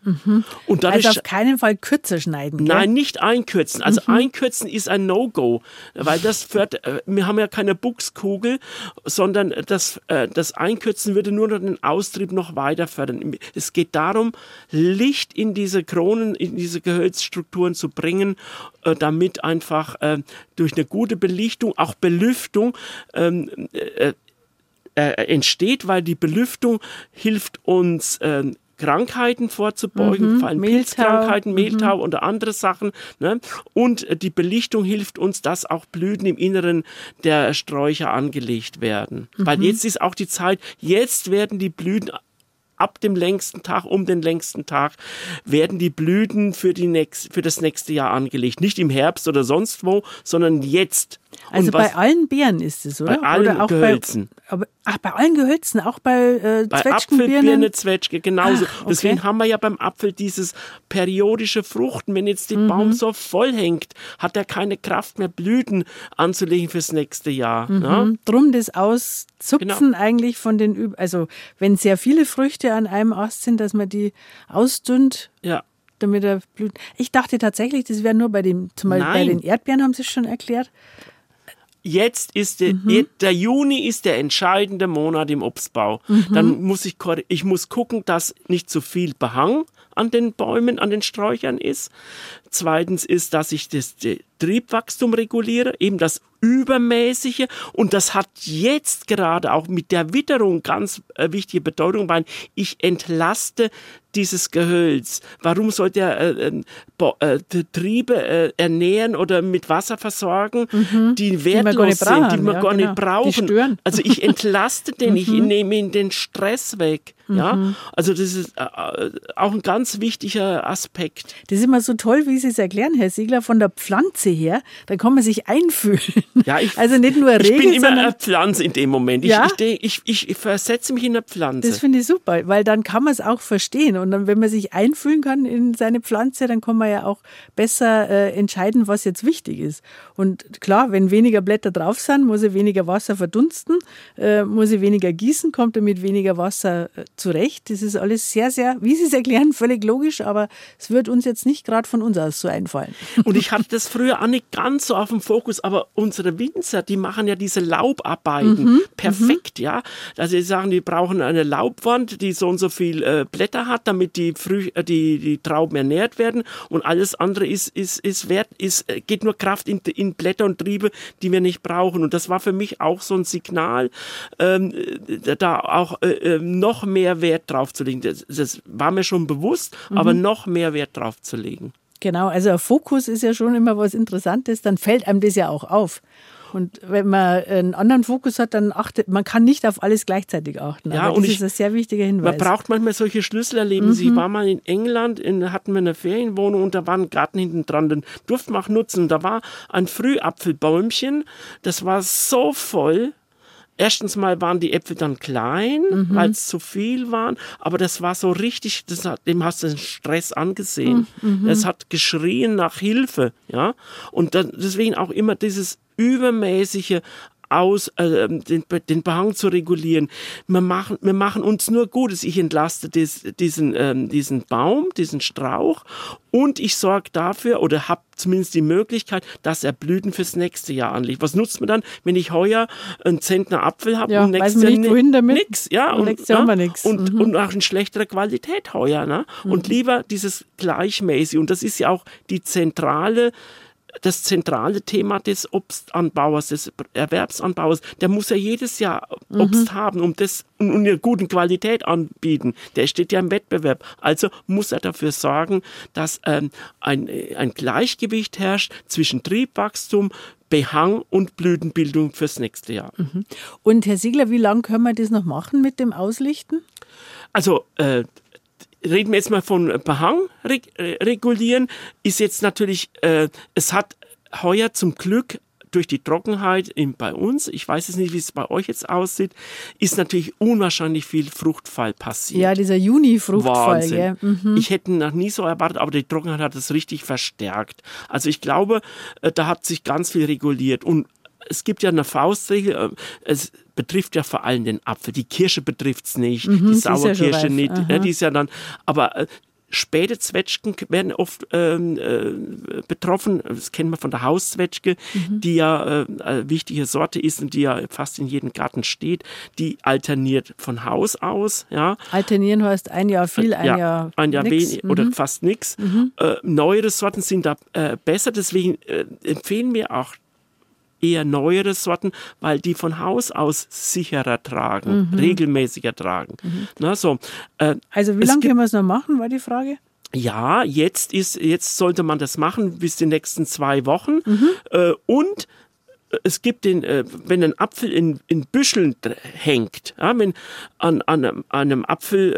Mhm. Und dadurch, also auf keinen Fall kürzer schneiden. Gell? Nein, nicht einkürzen. Also mhm. einkürzen ist ein No-Go, weil das führt, wir haben ja keine Buchskugel, sondern das, das Einkürzen würde nur noch den Austrieb noch weiter fördern. Es geht darum, Licht in diese Kronen, in diese Gehölzstrukturen zu bringen, damit einfach durch eine gute Belichtung, auch Belüftung, ähm, äh, äh, entsteht, weil die Belüftung hilft uns, äh, Krankheiten vorzubeugen, mhm, vor allem Mehltau. Pilzkrankheiten, Mehltau mhm. oder andere Sachen. Ne? Und die Belichtung hilft uns, dass auch Blüten im Inneren der Sträucher angelegt werden. Mhm. Weil jetzt ist auch die Zeit, jetzt werden die Blüten ab dem längsten Tag, um den längsten Tag, werden die Blüten für, die nächst, für das nächste Jahr angelegt. Nicht im Herbst oder sonst wo, sondern jetzt. Also Und was, bei allen Beeren ist es, oder? Bei allen oder auch Gehölzen. Bei, aber, ach, bei allen Gehölzen, auch bei äh, Bei Zwetschgen, Apfel, Birnen? Birne, Zwetschge, genauso. Ach, okay. Deswegen haben wir ja beim Apfel dieses periodische Fruchten. Wenn jetzt der mhm. Baum so voll hängt, hat er keine Kraft mehr, Blüten anzulegen fürs nächste Jahr. Mhm. Ja? Drum das Auszupfen genau. eigentlich von den, Üb- also wenn sehr viele Früchte an einem Ast sind, dass man die ausdünnt. Ja. Damit er blüht. Ich dachte tatsächlich, das wäre nur bei dem, zum Beispiel bei den Erdbeeren, haben Sie es schon erklärt. Jetzt ist der, mhm. der Juni ist der entscheidende Monat im Obstbau. Mhm. Dann muss ich, ich muss gucken, dass nicht zu viel Behang an den Bäumen, an den Sträuchern ist. Zweitens ist, dass ich das Triebwachstum reguliere, eben das Übermäßige. Und das hat jetzt gerade auch mit der Witterung ganz äh, wichtige Bedeutung, weil ich entlaste dieses Gehölz. Warum sollte er äh, äh, Triebe äh, ernähren oder mit Wasser versorgen, mhm. die wertlos die sind, die wir ja, gar genau. nicht brauchen? Die stören. Also ich entlaste den, ich nehme ihn den Stress weg. Mhm. Ja? Also das ist äh, auch ein ganz wichtiger Aspekt. Das ist immer so toll, wie Sie es erklären, Herr Siegler, von der Pflanze her, da kann man sich einfühlen. Ja, ich, also nicht nur Regel, ich bin immer sondern eine Pflanze in dem Moment. Ich, ja? ich, ich, ich, ich versetze mich in eine Pflanze. Das finde ich super, weil dann kann man es auch verstehen. Und dann, wenn man sich einfühlen kann in seine Pflanze, dann kann man ja auch besser äh, entscheiden, was jetzt wichtig ist. Und klar, wenn weniger Blätter drauf sind, muss er weniger Wasser verdunsten, äh, muss er weniger gießen, kommt er mit weniger Wasser äh, zurecht. Das ist alles sehr, sehr, wie Sie es erklären, völlig logisch, aber es wird uns jetzt nicht gerade von uns aus so einfallen. Und ich hatte das früher auch nicht ganz so auf dem Fokus, aber unsere Winzer, die machen ja diese Laubarbeiten mhm, perfekt, mhm. ja. Also die sagen, die brauchen eine Laubwand, die so und so viel äh, Blätter hat, damit die, Früh, äh, die, die Trauben ernährt werden, und alles andere ist, ist, ist wert, ist, geht nur Kraft in, in Blätter und Triebe, die wir nicht brauchen. Und das war für mich auch so ein Signal, ähm, da auch äh, noch mehr Wert drauf zu legen. Das, das war mir schon bewusst, mhm. aber noch mehr Wert drauf zu legen. Genau, also ein Fokus ist ja schon immer was Interessantes, dann fällt einem das ja auch auf. Und wenn man einen anderen Fokus hat, dann achtet, man kann nicht auf alles gleichzeitig achten. Ja, aber und das ich, ist ein sehr wichtiger Hinweis. Man braucht manchmal solche Schlüsselerlebnisse. Mhm. Ich war mal in England, in, hatten wir eine Ferienwohnung und da war ein Garten hinten dran, den durften wir auch nutzen. Da war ein Frühapfelbäumchen, das war so voll. Erstens mal waren die Äpfel dann klein, mhm. weil es zu viel waren, aber das war so richtig, das hat, dem hast du den Stress angesehen. Mhm. Es hat geschrien nach Hilfe, ja. Und dann, deswegen auch immer dieses übermäßige aus, äh, den, den Behang zu regulieren. Wir machen, wir machen uns nur Gutes. Ich entlaste des, diesen, ähm, diesen Baum, diesen Strauch, und ich sorge dafür oder habe zumindest die Möglichkeit, dass er Blüten fürs nächste Jahr anlegt. Was nutzt man dann, wenn ich heuer einen Zentner Apfel habe ja, und nächstes Jahr nicht, wohin damit? Nix, ja, und, nächstes Jahr haben wir nix. Und, mhm. und auch in schlechterer Qualität heuer. Ne? Mhm. Und lieber dieses gleichmäßig. Und das ist ja auch die zentrale das zentrale Thema des Obstanbauers, des Erwerbsanbauers. Der muss ja jedes Jahr Obst mhm. haben, um das und um eine gute Qualität anbieten. Der steht ja im Wettbewerb. Also muss er dafür sorgen, dass ähm, ein, ein Gleichgewicht herrscht zwischen Triebwachstum, Behang und Blütenbildung fürs nächste Jahr. Mhm. Und Herr Siegler, wie lange können wir das noch machen mit dem Auslichten? Also äh, reden wir jetzt mal von Behang regulieren, ist jetzt natürlich, äh, es hat heuer zum Glück durch die Trockenheit in, bei uns, ich weiß jetzt nicht, wie es bei euch jetzt aussieht, ist natürlich unwahrscheinlich viel Fruchtfall passiert. Ja, dieser Juni-Fruchtfall. Gell? Mhm. Ich hätte noch nie so erwartet, aber die Trockenheit hat es richtig verstärkt. Also ich glaube, da hat sich ganz viel reguliert. Und es gibt ja eine Faustregel, es betrifft ja vor allem den Apfel. Die Kirsche betrifft es nicht, mhm, die Sauerkirsche ja nicht, ja, die ist ja dann, aber späte Zwetschgen werden oft ähm, äh, betroffen. Das kennen wir von der Hauszwetschge, mhm. die ja äh, eine wichtige Sorte ist und die ja fast in jedem Garten steht. Die alterniert von Haus aus. Ja. Alternieren heißt ein Jahr viel, ein ja, Jahr ein Jahr nix. wenig Mhm. oder fast nichts. Mhm. Äh, neuere Sorten sind da äh, besser, deswegen äh, empfehlen wir auch eher neuere Sorten, weil die von Haus aus sicherer tragen, mhm. regelmäßiger tragen. Mhm. Na, so. äh, also wie lange können wir es noch machen, war die Frage? Ja, jetzt, ist, jetzt sollte man das machen bis die nächsten zwei Wochen. Mhm. Äh, und es gibt den, äh, wenn ein Apfel in, in Büscheln hängt, ja, wenn an, an einem, einem Apfel,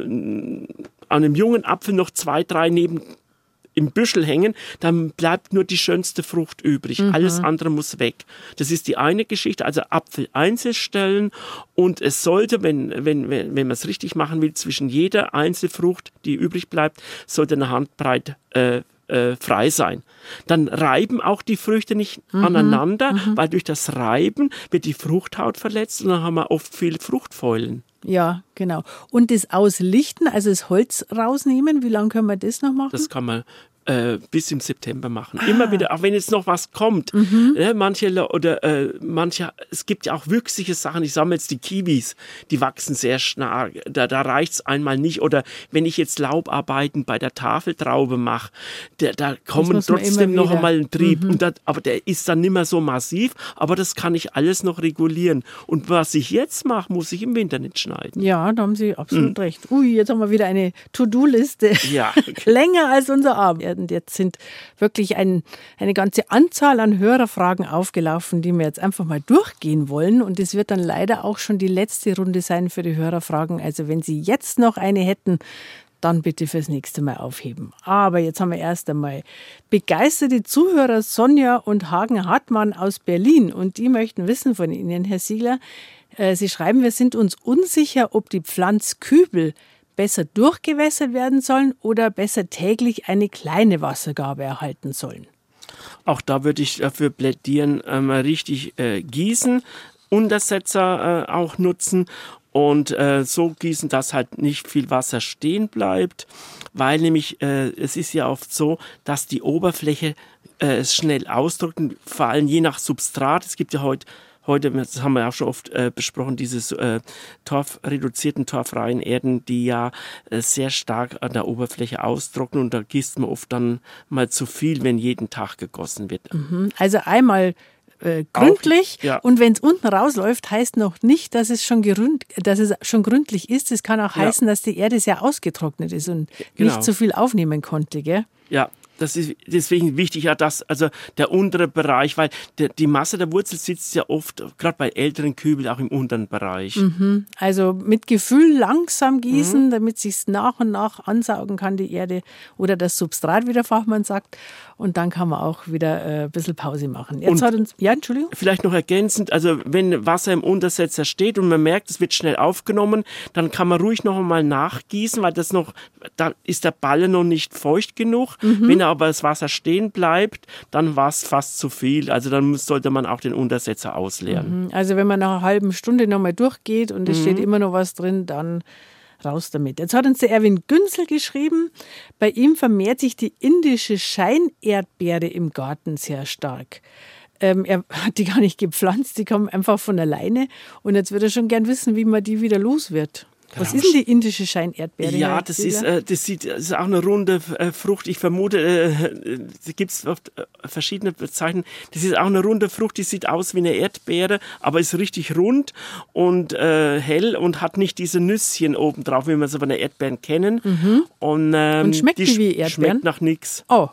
äh, an einem jungen Apfel noch zwei, drei neben im Büschel hängen, dann bleibt nur die schönste Frucht übrig. Mhm. Alles andere muss weg. Das ist die eine Geschichte, also Apfel einzelstellen und es sollte, wenn, wenn, wenn, wenn man es richtig machen will, zwischen jeder Einzelfrucht, die übrig bleibt, sollte eine Handbreit äh, äh, frei sein. Dann reiben auch die Früchte nicht mhm. aneinander, mhm. weil durch das Reiben wird die Fruchthaut verletzt und dann haben wir oft viele Fruchtfäulen. Ja, genau. Und das Auslichten, also das Holz rausnehmen, wie lange können wir das noch machen? Das kann man äh, bis im September machen. Ah. Immer wieder, auch wenn jetzt noch was kommt. Mhm. Ja, manche oder äh, manche, es gibt ja auch wüchsige Sachen. Ich sammle jetzt die Kiwis, die wachsen sehr stark. Da, da reicht es einmal nicht. Oder wenn ich jetzt Laubarbeiten bei der Tafeltraube mache, der, da kommen trotzdem noch einmal ein Trieb. Mhm. Und das, aber der ist dann nicht mehr so massiv. Aber das kann ich alles noch regulieren. Und was ich jetzt mache, muss ich im Winter nicht schneiden. Ja, da haben Sie absolut mhm. recht. Ui, jetzt haben wir wieder eine To-Do-Liste. Ja. Länger als unser Abend. Und jetzt sind wirklich ein, eine ganze Anzahl an Hörerfragen aufgelaufen, die wir jetzt einfach mal durchgehen wollen. Und es wird dann leider auch schon die letzte Runde sein für die Hörerfragen. Also wenn Sie jetzt noch eine hätten, dann bitte fürs nächste Mal aufheben. Aber jetzt haben wir erst einmal begeisterte Zuhörer Sonja und Hagen Hartmann aus Berlin. Und die möchten wissen von Ihnen, Herr Siegler. Sie schreiben, wir sind uns unsicher, ob die Pflanzkübel besser durchgewässert werden sollen oder besser täglich eine kleine Wassergabe erhalten sollen. Auch da würde ich dafür plädieren, ähm, richtig äh, gießen, Untersetzer äh, auch nutzen und äh, so gießen, dass halt nicht viel Wasser stehen bleibt, weil nämlich äh, es ist ja oft so, dass die Oberfläche äh, es schnell ausdrückt, vor allem je nach Substrat. Es gibt ja heute Heute, das haben wir auch schon oft äh, besprochen, diese äh, torfreduzierten, torffreien Erden, die ja äh, sehr stark an der Oberfläche austrocknen und da gießt man oft dann mal zu viel, wenn jeden Tag gegossen wird. Also einmal äh, gründlich auch, ja. Und wenn es unten rausläuft, heißt noch nicht, dass es schon geründ, dass es schon gründlich ist. Es kann auch heißen, ja. dass die Erde sehr ausgetrocknet ist und genau. nicht so viel aufnehmen konnte, gell? Ja. Das ist deswegen wichtig, ja, dass also der untere Bereich, weil der, die Masse der Wurzel sitzt ja oft, gerade bei älteren Kübeln, auch im unteren Bereich. Mhm. Also mit Gefühl langsam gießen, mhm. damit sich es nach und nach ansaugen kann, die Erde oder das Substrat, wie der Fachmann sagt. Und dann kann man auch wieder äh, ein bisschen Pause machen. Jetzt hat uns, ja, Entschuldigung. Vielleicht noch ergänzend, also wenn Wasser im Untersetzer steht und man merkt, es wird schnell aufgenommen, dann kann man ruhig noch einmal nachgießen, weil das noch, da ist der Ball noch nicht feucht genug. Mhm. Wenn aber das Wasser stehen bleibt, dann war es fast zu viel. Also dann sollte man auch den Untersetzer ausleeren. Mhm. Also wenn man nach einer halben Stunde nochmal durchgeht und es mhm. steht immer noch was drin, dann raus damit. Jetzt hat uns der Erwin Günzel geschrieben, bei ihm vermehrt sich die indische Scheinerdbeere im Garten sehr stark. Ähm, er hat die gar nicht gepflanzt, die kommen einfach von alleine und jetzt würde er schon gern wissen, wie man die wieder los wird. Was ist denn die indische Scheinerdbeere? Ja, das ist, äh, das, sieht, das ist auch eine runde äh, Frucht. Ich vermute, äh, da gibt es oft äh, verschiedene Bezeichnungen. Das ist auch eine runde Frucht, die sieht aus wie eine Erdbeere, aber ist richtig rund und äh, hell und hat nicht diese Nüsschen oben drauf, wie wir sie von der Erdbeeren kennen. Mhm. Und, ähm, und schmeckt die die wie Erdbeeren? Schmeckt nach nichts. Oh.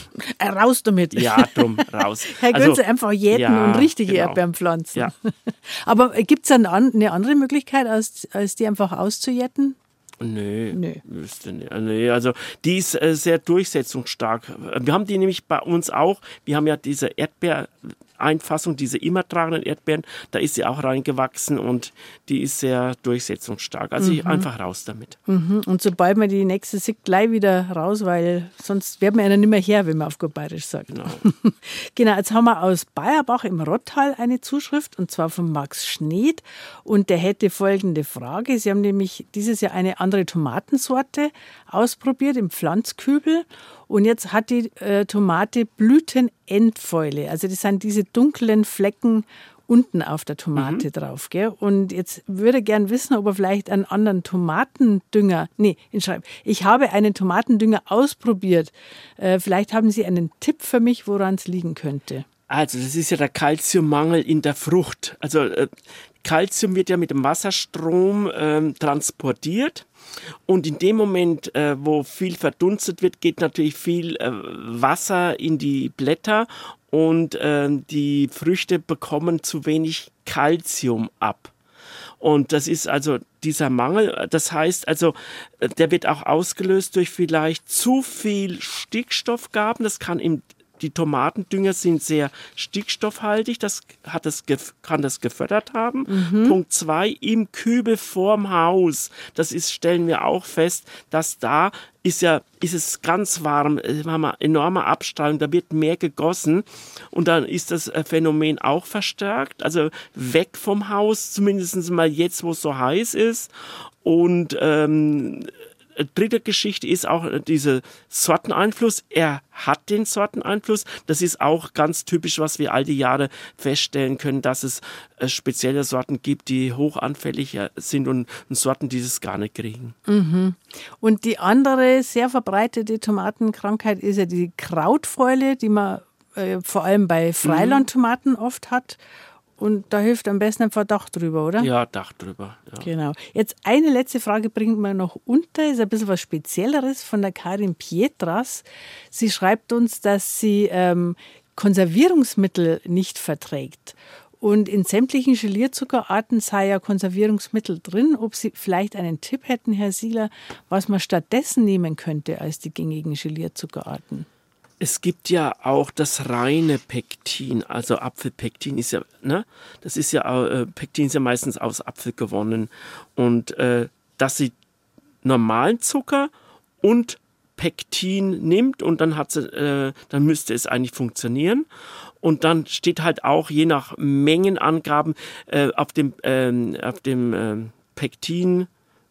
Raus damit. Ja, drum, raus. Herr also, Günzel, einfach jäten ja, und richtige genau. Erdbeeren pflanzen. Ja. Aber gibt es eine andere Möglichkeit, als, als die einfach auszujäten? Nö, Nö. Wüsste nicht. Nö, also die ist äh, sehr durchsetzungsstark. Wir haben die nämlich bei uns auch, wir haben ja diese Erdbeer, Einfassung, diese immer tragenden Erdbeeren, da ist sie auch reingewachsen und die ist sehr durchsetzungsstark. Also mhm. einfach raus damit. Mhm. Und sobald man die nächste sieht, gleich wieder raus, weil sonst wird man ja nicht mehr her, wenn man auf gut Bayerisch sagt. Genau. Genau, jetzt haben wir aus Bayerbach im Rottal eine Zuschrift, und zwar von Max Schneed. Und der hätte folgende Frage. Sie haben nämlich dieses Jahr eine andere Tomatensorte ausprobiert im Pflanzkübel. Und jetzt hat die äh, Tomate Blütenendfäule. Also das sind diese dunklen Flecken unten auf der Tomate mhm. drauf. Gell? Und jetzt würde ich gern wissen, ob er vielleicht einen anderen Tomatendünger, nee, ich habe einen Tomatendünger ausprobiert. Äh, vielleicht haben Sie einen Tipp für mich, woran es liegen könnte. Also das ist ja der Calciummangel in der Frucht. Also äh, Calcium wird ja mit dem Wasserstrom ähm, transportiert. Und in dem Moment, äh, wo viel verdunstet wird, geht natürlich viel äh, Wasser in die Blätter und äh, die Früchte bekommen zu wenig Calcium ab. Und das ist also dieser Mangel. Das heißt also, der wird auch ausgelöst durch vielleicht zu viel Stickstoffgaben. Das kann im Die Tomatendünger sind sehr stickstoffhaltig, das, hat das, kann das gefördert haben. Mhm. Punkt zwei, im Kübel vorm Haus, das ist, stellen wir auch fest, dass da ist ja, ist es ganz warm, wir haben eine enorme Abstrahlung, da wird mehr gegossen und dann ist das Phänomen auch verstärkt, also weg vom Haus, zumindest mal jetzt, wo es so heiß ist. Und ähm, dritte Geschichte ist auch dieser Sorteneinfluss. Er hat den Sorteneinfluss. Das ist auch ganz typisch, was wir all die Jahre feststellen können, dass es spezielle Sorten gibt, die hochanfälliger sind und Sorten, die es gar nicht kriegen. Mhm. Und die andere sehr verbreitete Tomatenkrankheit ist ja die Krautfäule, die man äh, vor allem bei Freilandtomaten mhm. oft hat. Und da hilft am besten einfach Dach drüber, oder? Ja, Dach drüber. Ja. Genau. Jetzt eine letzte Frage bringt man noch unter, ist ein bisschen was Spezielleres von der Karin Pietras. Sie schreibt uns, dass sie ähm, Konservierungsmittel nicht verträgt. Und in sämtlichen Gelierzuckerarten sei ja Konservierungsmittel drin. Ob Sie vielleicht einen Tipp hätten, Herr Siegler, was man stattdessen nehmen könnte als die gängigen Gelierzuckerarten? Es gibt ja auch das reine Pektin, also Apfelpektin ist ja, ne, das ist ja, äh, Pektin ist ja meistens aus Apfel gewonnen und äh, dass sie normalen Zucker und Pektin nimmt und dann hat sie, äh, dann müsste es eigentlich funktionieren. Und dann steht halt auch je nach Mengenangaben äh, auf dem ähm, auf dem ähm, Pektin,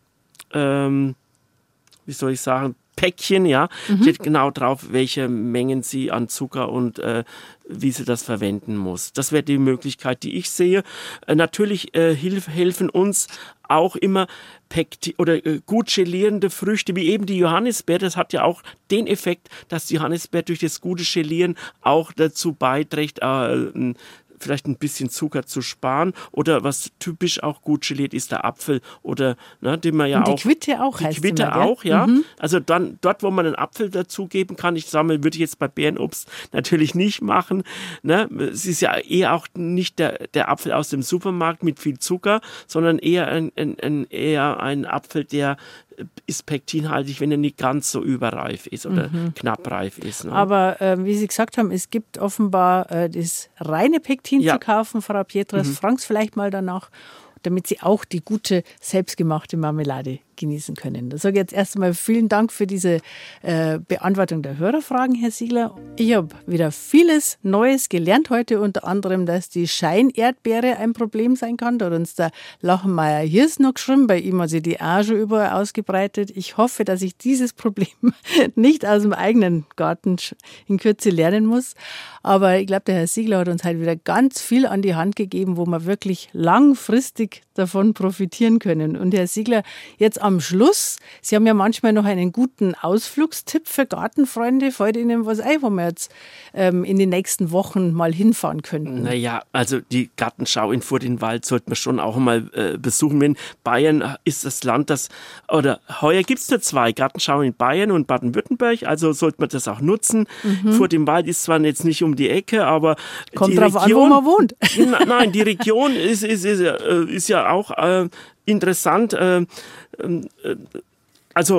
ähm, wie soll ich sagen, Päckchen, ja, mhm. steht genau drauf, welche Mengen sie an Zucker und äh, wie sie das verwenden muss. Das wäre die Möglichkeit, die ich sehe. Äh, natürlich äh, hilf, helfen uns auch immer Pektin oder äh, gut gelierende Früchte, wie eben die Johannisbeere. Das hat ja auch den Effekt, dass die Johannisbeere durch das gute Gelieren auch dazu beiträgt, äh, vielleicht ein bisschen Zucker zu sparen. Oder was typisch auch gut geliert ist, der Apfel oder ne, den man ja und die auch. Quitte auch die heißt Quitte immer, auch, ja. Mhm. Also dann dort, wo man einen Apfel dazugeben kann, ich sammle, würde ich jetzt bei Beerenobst natürlich nicht machen. Ne? Es ist ja eher auch nicht der, der Apfel aus dem Supermarkt mit viel Zucker, sondern eher ein, ein, ein, eher ein Apfel, der ist pektinhaltig, wenn er nicht ganz so überreif ist oder mhm. knappreif ist. Ne? Aber äh, wie Sie gesagt haben, es gibt offenbar äh, das reine Pektin ja. zu kaufen, Frau Pietras. Mhm. Fragen Sie vielleicht mal danach, damit Sie auch die gute, selbstgemachte Marmelade genießen können. Da sage ich jetzt erst einmal vielen Dank für diese äh, Beantwortung der Hörerfragen, Herr Siegler. Ich habe wieder vieles Neues gelernt heute, unter anderem, dass die Scheinerdbeere ein Problem sein kann. Da hat uns der Lachenmeier Hirs noch geschrieben, bei ihm hat sich die auch schon überall ausgebreitet. Ich hoffe, dass ich dieses Problem nicht aus dem eigenen Garten in Kürze lernen muss. Aber ich glaube, der Herr Siegler hat uns halt wieder ganz viel an die Hand gegeben, wo wir wirklich langfristig davon profitieren können. Und Herr Siegler, jetzt am Schluss, Sie haben ja manchmal noch einen guten Ausflugstipp für Gartenfreunde. Fällt Ihnen was ein, wo wir jetzt ähm, in den nächsten Wochen mal hinfahren könnten? Naja, also die Gartenschau in Furtwinwald sollte man schon auch mal äh, besuchen. Wenn Bayern ist das Land, das, oder heuer gibt es nur zwei, Gartenschau in Bayern und Baden-Württemberg, also sollte man das auch nutzen. Mhm. Furtwinwald ist zwar jetzt nicht um die Ecke, aber kommt die drauf Region, an, wo man wohnt. Nein, die Region ist, ist, ist, ist ja auch äh, interessant. Äh, äh, also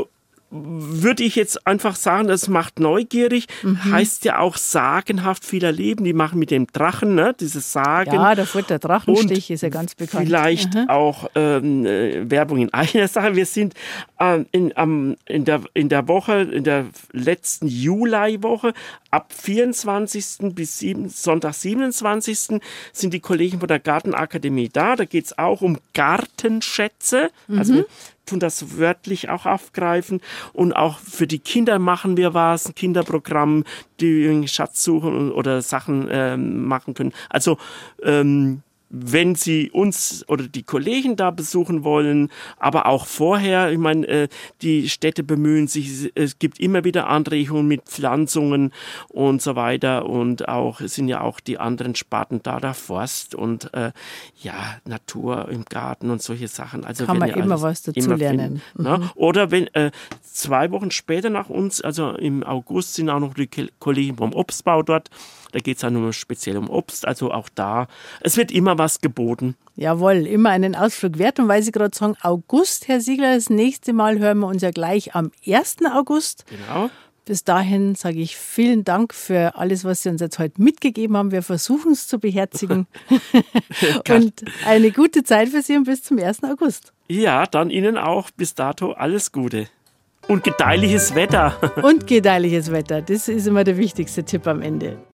würde ich jetzt einfach sagen, das macht neugierig, mhm. heißt ja auch sagenhaft viel erleben. Die machen mit dem Drachen, ne, dieses Sagen. Ja, der Furt, der Drachenstich ist ja ganz bekannt. Vielleicht mhm. auch ähm, äh, Werbung in einer Sache. Wir sind ähm, in, ähm, in, der, in der Woche, in der letzten Juliwoche, ab vierundzwanzigsten bis sieben, Sonntag siebenundzwanzigsten sind die Kollegen von der Gartenakademie da. Da geht es auch um Gartenschätze. Mhm. Also wir tun das wörtlich auch aufgreifen. Und auch für die Kinder machen wir was, ein Kinderprogramm, die Schatz suchen oder Sachen ähm, machen können. Also ähm, wenn Sie uns oder die Kollegen da besuchen wollen, aber auch vorher, ich meine, äh, die Städte bemühen sich, es gibt immer wieder Anregungen mit Pflanzungen und so weiter und auch, es sind ja auch die anderen Sparten da, der Forst und äh, ja, Natur im Garten und solche Sachen. Also kann man ja immer was dazu lernen. Finden, ne? Mhm. Oder wenn äh, zwei Wochen später nach uns, also im August, sind auch noch die Kollegen vom Obstbau dort. Da geht es ja nur speziell um Obst, also auch da. Es wird immer was geboten. Jawohl, immer einen Ausflug wert. Und weil Sie gerade sagen August, Herr Siegler, das nächste Mal hören wir uns ja gleich am ersten August. Genau. Bis dahin sage ich vielen Dank für alles, was Sie uns jetzt heute mitgegeben haben. Wir versuchen es zu beherzigen. Und eine gute Zeit für Sie und bis zum ersten August. Ja, dann Ihnen auch bis dato alles Gute. Und gedeihliches Wetter. Und gedeihliches Wetter, das ist immer der wichtigste Tipp am Ende.